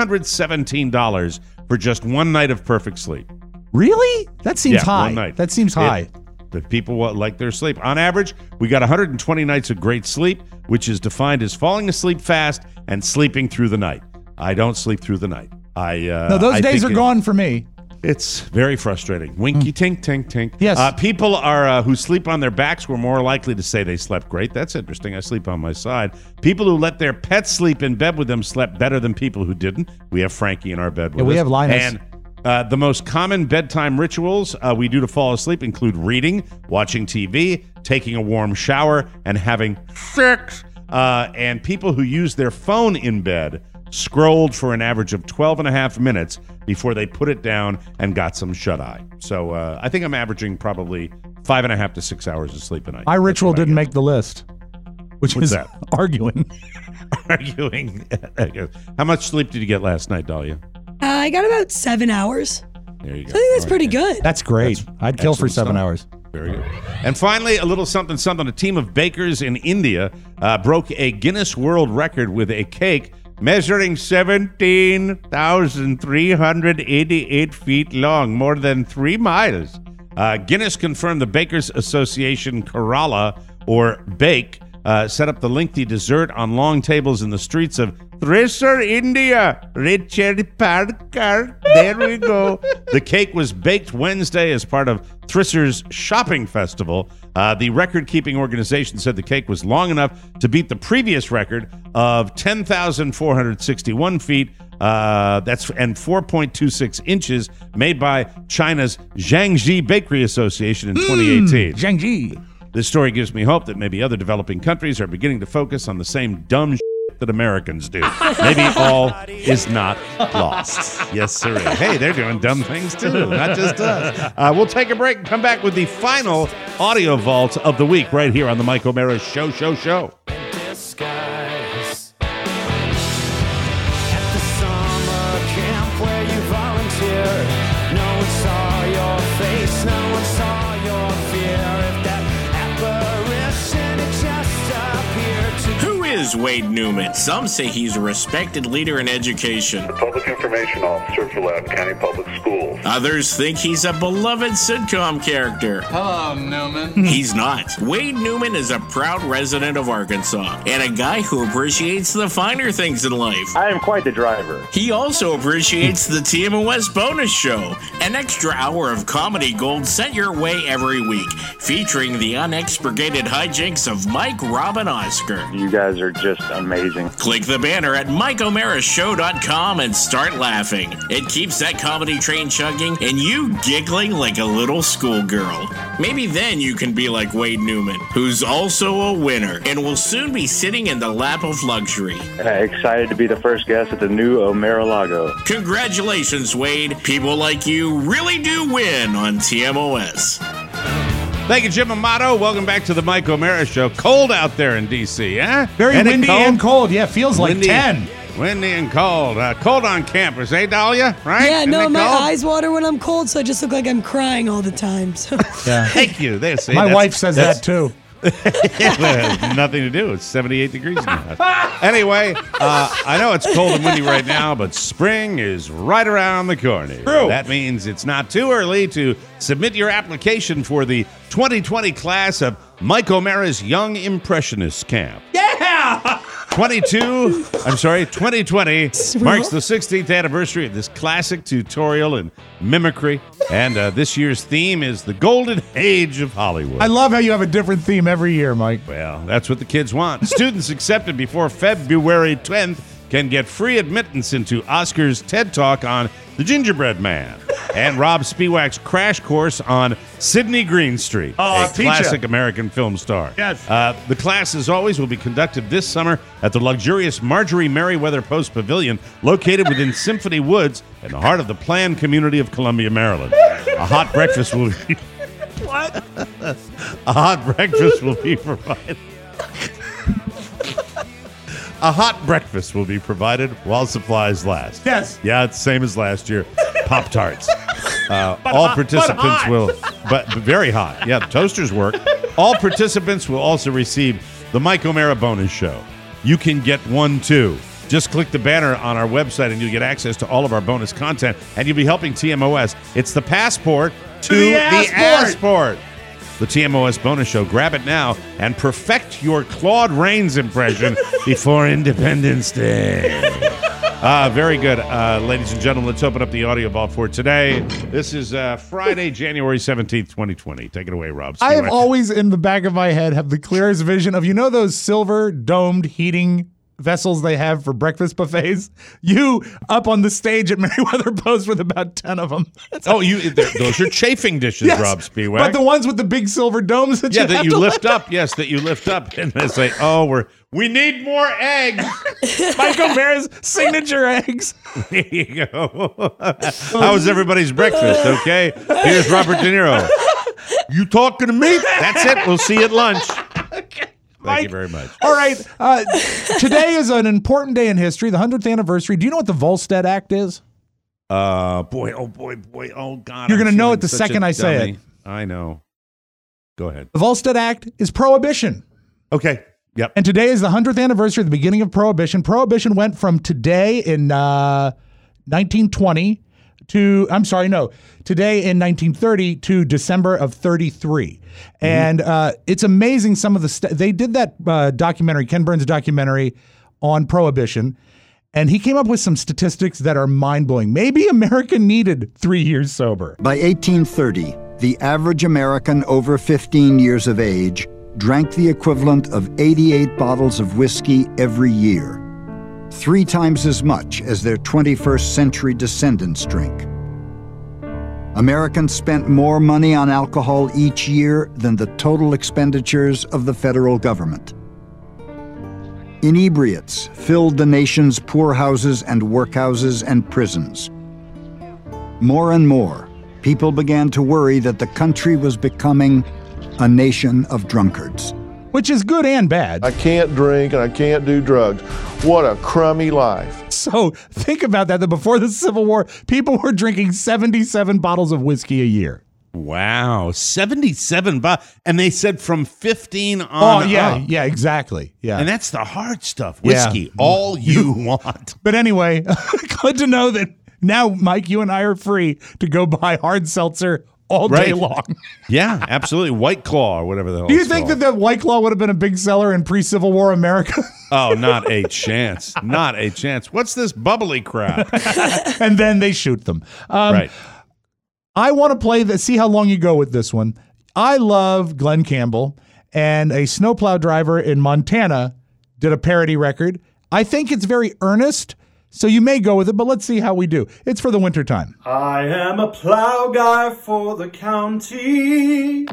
$317 for just one night of perfect sleep. Really? That seems high. 1 night. That seems high. But people like their sleep. On average, we got 120 nights of great sleep, which is defined as falling asleep fast and sleeping through the night. I don't sleep through the night. No, those days are gone for me. It's very frustrating. Winky tink tink tink. Yes. People are who sleep on their backs were more likely to say they slept great. That's interesting. I sleep on my side. People who let their pets sleep in bed with them slept better than people who didn't. We have Frankie in our bed with us. We have Linus. And The most common bedtime rituals we do to fall asleep include reading, watching TV, taking a warm shower, and having sex. And people who use their phone in bed scrolled for an average of 12 and a half minutes before they put it down and got some shut-eye. So I think I'm averaging probably 5.5 to 6 hours of sleep a night. My ritual didn't make the list, which What's is that? arguing. Arguing. How much sleep did you get last night, Dahlia? I got about 7 hours. There you go. So I think that's pretty good. That's great. I'd kill for 7 hours. Very good. And finally, a little something, something. A team of bakers in India broke a Guinness World Record with a cake measuring 17,388 feet long, more than 3 miles. Guinness confirmed the Bakers Association Kerala, or Bake, set up the lengthy dessert on long tables in the streets of Thrissur, India. Richard Parker. There we go. The cake was baked Wednesday as part of Thrissur's shopping festival. The record-keeping organization said the cake was long enough to beat the previous record of 10,461 feet. That's and 4.26 inches, made by China's Jiangxi Bakery Association in 2018. Jiangxi. This story gives me hope that maybe other developing countries are beginning to focus on the same dumb shit that Americans do. Maybe all is not lost. Yes, sir. Hey, they're doing dumb things too, not just us. We'll take a break and come back with the final audio vault of the week right here on the Mike O'Mara Show. Wade Newman. Some say he's a respected leader in education. The Public Information Officer for Loudoun County Public Schools. Others think he's a beloved sitcom character. Hello, Newman. He's not. Wade Newman is a proud resident of Arkansas and a guy who appreciates the finer things in life. I am quite the driver. He also appreciates the TMOS bonus show, an extra hour of comedy gold sent your way every week, featuring the unexpurgated hijinks of Mike, Rob, and Oscar. You guys are just amazing. Click the banner at MikeO'MaraShow.com and start laughing. It keeps that comedy train chugging and you giggling like a little schoolgirl. Maybe then you can be like Wade Newman, who's also a winner and will soon be sitting in the lap of luxury. Excited to be the first guest at the new O'Mara-Lago. Congratulations, Wade. People like you really do win on TMOS. Thank you, Jim Amato. Welcome back to the Mike O'Mara Show. Cold out there in D.C., huh? Very windy and cold. Yeah, feels like 10. Windy and cold. Cold on campus, eh, Dahlia? Right? Yeah, Isn't no, it my cold? eyes water when I'm cold, so I just look like I'm crying all the time. So. Yeah. Thank you. There, see, my wife says that too. It has nothing to do. It's 78 degrees in the house. Anyway, I know it's cold and windy right now, but spring is right around the corner. True. That means it's not too early to submit your application for the 2020 class of Mike O'Mara's Young Impressionist Camp. Yeah! 2020 marks the 16th anniversary of this classic tutorial in mimicry, and this year's theme is the Golden Age of Hollywood. I love how you have a different theme every year, Mike. Well, that's what the kids want. Students accepted before February 10th can get free admittance into Oscar's TED Talk on The Gingerbread Man and Rob Spiewak's crash course on Sidney Greenstreet, a classic American film star. Yes. The class, as always, will be conducted this summer at the luxurious Marjorie Merriweather Post Pavilion, located within Symphony Woods in the heart of the planned community of Columbia, Maryland. A hot breakfast will be... What? A hot breakfast will be provided. A hot breakfast will be provided while supplies last. Yes. Yeah, it's the same as last year. Pop-Tarts. All participants but very hot. Yeah, the toasters work. All participants will also receive the Mike O'Mara bonus show. You can get one too. Just click the banner on our website and you'll get access to all of our bonus content, and you'll be helping TMOS. It's the passport to the Assport. The TMOS bonus show. Grab it now and perfect your Claude Rains impression before Independence Day. Very good. Ladies and gentlemen, let's open up the audio vault for today. This is Friday, January 17th, 2020. Take it away, Rob. I have always in the back of my head have the clearest vision of, you know, those silver domed heating vessels they have for breakfast buffets. You up on the stage at Merriweather Post with about 10 of them. Those are chafing dishes, Yes, Rob Spiewak. but the ones with the big silver domes that that you lift up. Yes, that you lift up, and they say, "Oh, we need more eggs." Mike O'Mara's signature eggs. There you go. How was everybody's breakfast? Okay, here's Robert De Niro. You talking to me? That's it. We'll see you at lunch. Thank you very much. All right. Today is an important day in history, the 100th anniversary. Do you know what the Volstead Act is? Boy. Oh, God. You're going to I'm know feeling it the such second a I say dummy. it. I know. Go ahead. The Volstead Act is prohibition. Okay. Yep. And today is the 100th anniversary of the beginning of Prohibition. Prohibition went from today in 1920 to, today in 1930 to December of 33. And it's amazing some of the they did that documentary, Ken Burns' documentary on Prohibition, and he came up with some statistics that are mind-blowing. Maybe America needed 3 years sober. By 1830, the average American over 15 years of age drank the equivalent of 88 bottles of whiskey every year, 3 times as much as their 21st century descendants drink. Americans spent more money on alcohol each year than the total expenditures of the federal government. Inebriates filled the nation's poorhouses and workhouses and prisons. More and more, people began to worry that the country was becoming a nation of drunkards. Which is good and bad. I can't drink and I can't do drugs. What a crummy life. So think about that before the Civil War, people were drinking 77 bottles of whiskey a year. Wow, 77 bottles. And they said from 15 on up. Yeah, exactly. Yeah. And that's the hard stuff. Whiskey, all you want. But anyway, good to know that now, Mike, you and I are free to go buy hard seltzer all day long. Yeah, absolutely. White Claw or whatever the hell. Do you think that the White Claw would have been a big seller in pre-Civil War America? Oh, not a chance. Not a chance. What's this bubbly crap? And then they shoot them. Right. I want to play see how long you go with this one. I love Glenn Campbell, and a snowplow driver in Montana did a parody record. I think it's very earnest, so you may go with it, but let's see how we do. It's for the wintertime. I am a plow guy for the county.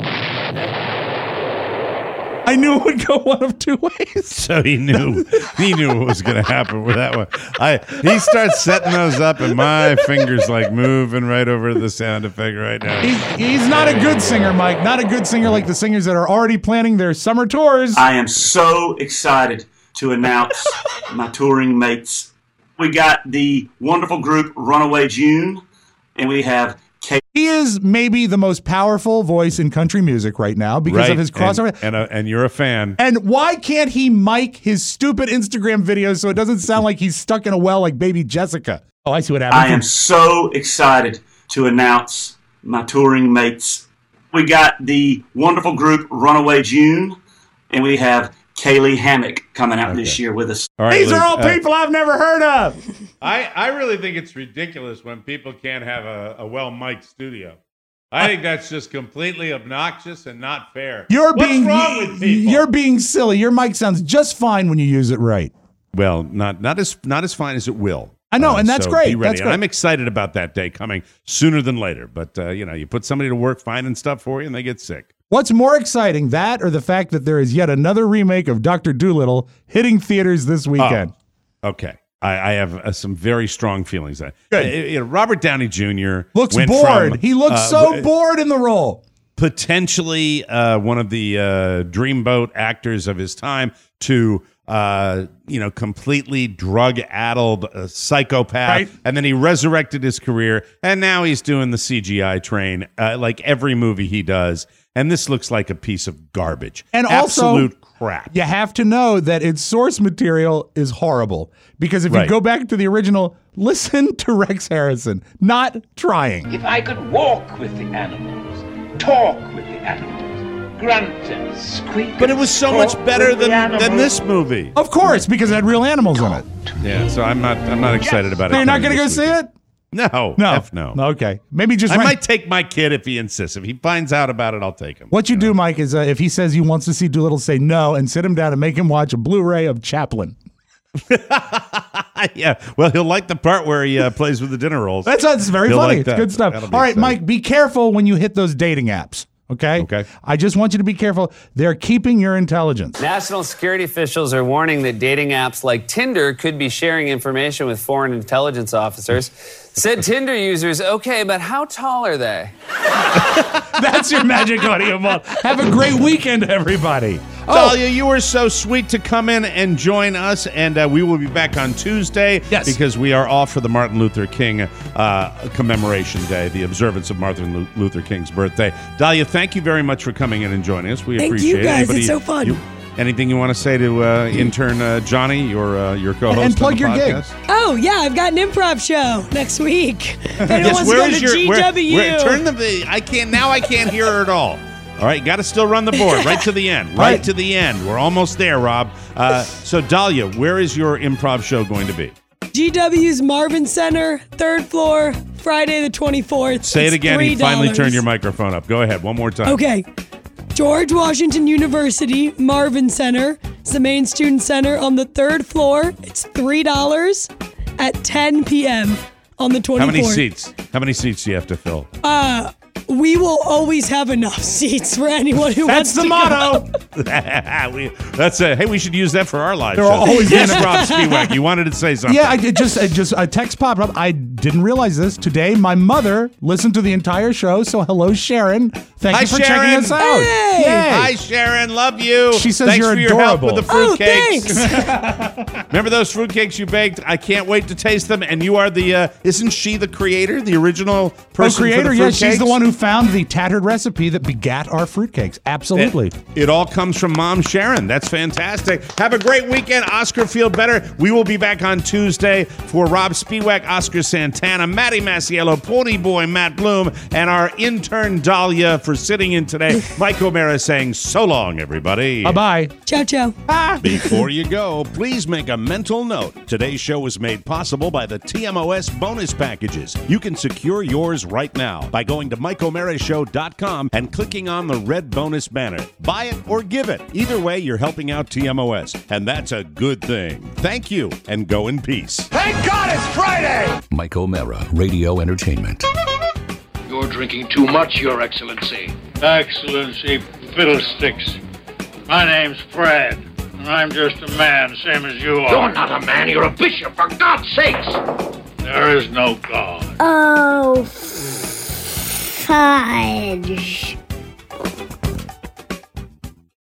I knew it would go one of two ways. So he knew what was going to happen with that one. He starts setting those up, and my fingers like moving right over the sound effect right now. He's not a good singer, Mike. Not a good singer like the singers that are already planning their summer tours. I am so excited to announce my touring mates. We got the wonderful group Runaway June, and we have He is maybe the most powerful voice in country music right now because of his crossover. And you're a fan. And why can't he mic his stupid Instagram videos so it doesn't sound like he's stuck in a well like baby Jessica? Oh, I see what happened. I am so excited to announce my touring mates. We got the wonderful group Runaway June, and we have Kaylee Hammock coming out this year with us. All right, These are all people I've never heard of. I really think it's ridiculous when people can't have a well-mic'd studio. I think that's just completely obnoxious and not fair. What's wrong with people? You're being silly. Your mic sounds just fine when you use it right. Well, not as fine as it will. I know, and that's so great. Be ready. That's and great. I'm excited about that day coming sooner than later. But you put somebody to work finding stuff for you, and they get sick. What's more exciting, that or the fact that there is yet another remake of Dr. Dolittle hitting theaters this weekend? Oh, okay. I have some very strong feelings. Good. Robert Downey Jr. looks went bored. from, He looks so bored in the role. Potentially one of the dreamboat actors of his time to completely drug-addled psychopath. Right. And then he resurrected his career, and now he's doing the CGI train like every movie he does. And this looks like a piece of garbage. And absolute also, crap. You have to know that its source material is horrible. Because if you go back to the original, listen to Rex Harrison, not trying. If I could walk with the animals, talk with the animals, grunt and squeak. But it was so much better than this movie. Of course, because it had real animals in it. Yeah, so I'm not excited about it. So you're not going to go see it? No. No. F no. Okay. Maybe just I might take my kid if he insists. If he finds out about it, I'll take him. What you do, Mike, is if he says he wants to see Doolittle, say no and sit him down and make him watch a Blu-ray of Chaplin. Yeah, well, he'll like the part where he plays with the dinner rolls. That's very He'll funny. like It's that. good stuff. That'll be All right, exciting. Mike, be careful when you hit those dating apps. Okay? Okay. I just want you to be careful. They're keeping your intelligence. National security officials are warning that dating apps like Tinder could be sharing information with foreign intelligence officers. Said Tinder users, okay, but how tall are they? That's your magic audio vault. Have a great weekend, everybody. Dahlia, you were so sweet to come in and join us, and we will be back on Tuesday because we are off for the Martin Luther King commemoration day, the observance of Martin Luther King's birthday. Dahlia, thank you very much for coming in and joining us. We Thank appreciate you guys. it. It's so fun. Anything you want to say to intern Johnny, your co-host And plug on the your gig. podcast? Oh, yeah, I've got an improv show next week. If anyone wants to go to GW. Turn the. I can't hear her at all. All right, got to still run the board right to the end. Right to the end. We're almost there, Rob. So, Dahlia, where is your improv show going to be? GW's Marvin Center, 3rd floor, Friday the 24th. Say it It's again. You $3. finally turned your microphone up. Go ahead. One more time. Okay. George Washington University, Marvin Center. It's the main student center on the 3rd floor. It's $3 at 10 p.m. on the 24th. How many seats? How many seats do you have to fill? We will always have enough seats for anyone who wants to motto. Hey, we should use that for our live There show. will always be yes, enough- Rob Spiewak, you wanted to say something. Yeah, it just a text popped up. I didn't realize this. Today, my mother listened to the entire show. So, hello, Sharon. Thank Hi, you for Sharon. checking us out. Hey. Yay. Hi, Sharon. Love you. She says Thanks you're for your help with adorable. the fruitcakes. Remember those fruitcakes you baked? I can't wait to taste them. And you are the, isn't she the creator, the original person creator, for the yeah, fruitcakes? she's the one who found the tattered recipe that begat our fruitcakes. Absolutely. It all comes from Mom Sharon. That's fantastic. Have a great weekend. Oscar, feel better. We will be back on Tuesday for Rob Spiewak, Oscar Santana, Matty Masiello, Pony Boy, Matt Bloom, and our intern Dahlia for sitting in today. Mike O'Mara saying so long, everybody. Bye-bye. Ciao, ciao. Before you go, please make a mental note. Today's show was made possible by the TMOS bonus packages. You can secure yours right now by going to MikeO'MaraShow.com and clicking on the red bonus banner. Buy it or give it. Either way, you're helping out TMOS, and that's a good thing. Thank you, and go in peace. Thank God it's Friday! Mike O'Mara, Radio Entertainment. You're drinking too much, Your Excellency. Excellency, fiddlesticks. My name's Fred, and I'm just a man, same as you are. You're not a man, you're a bishop, for God's sakes! There is no God. Oh, fudge.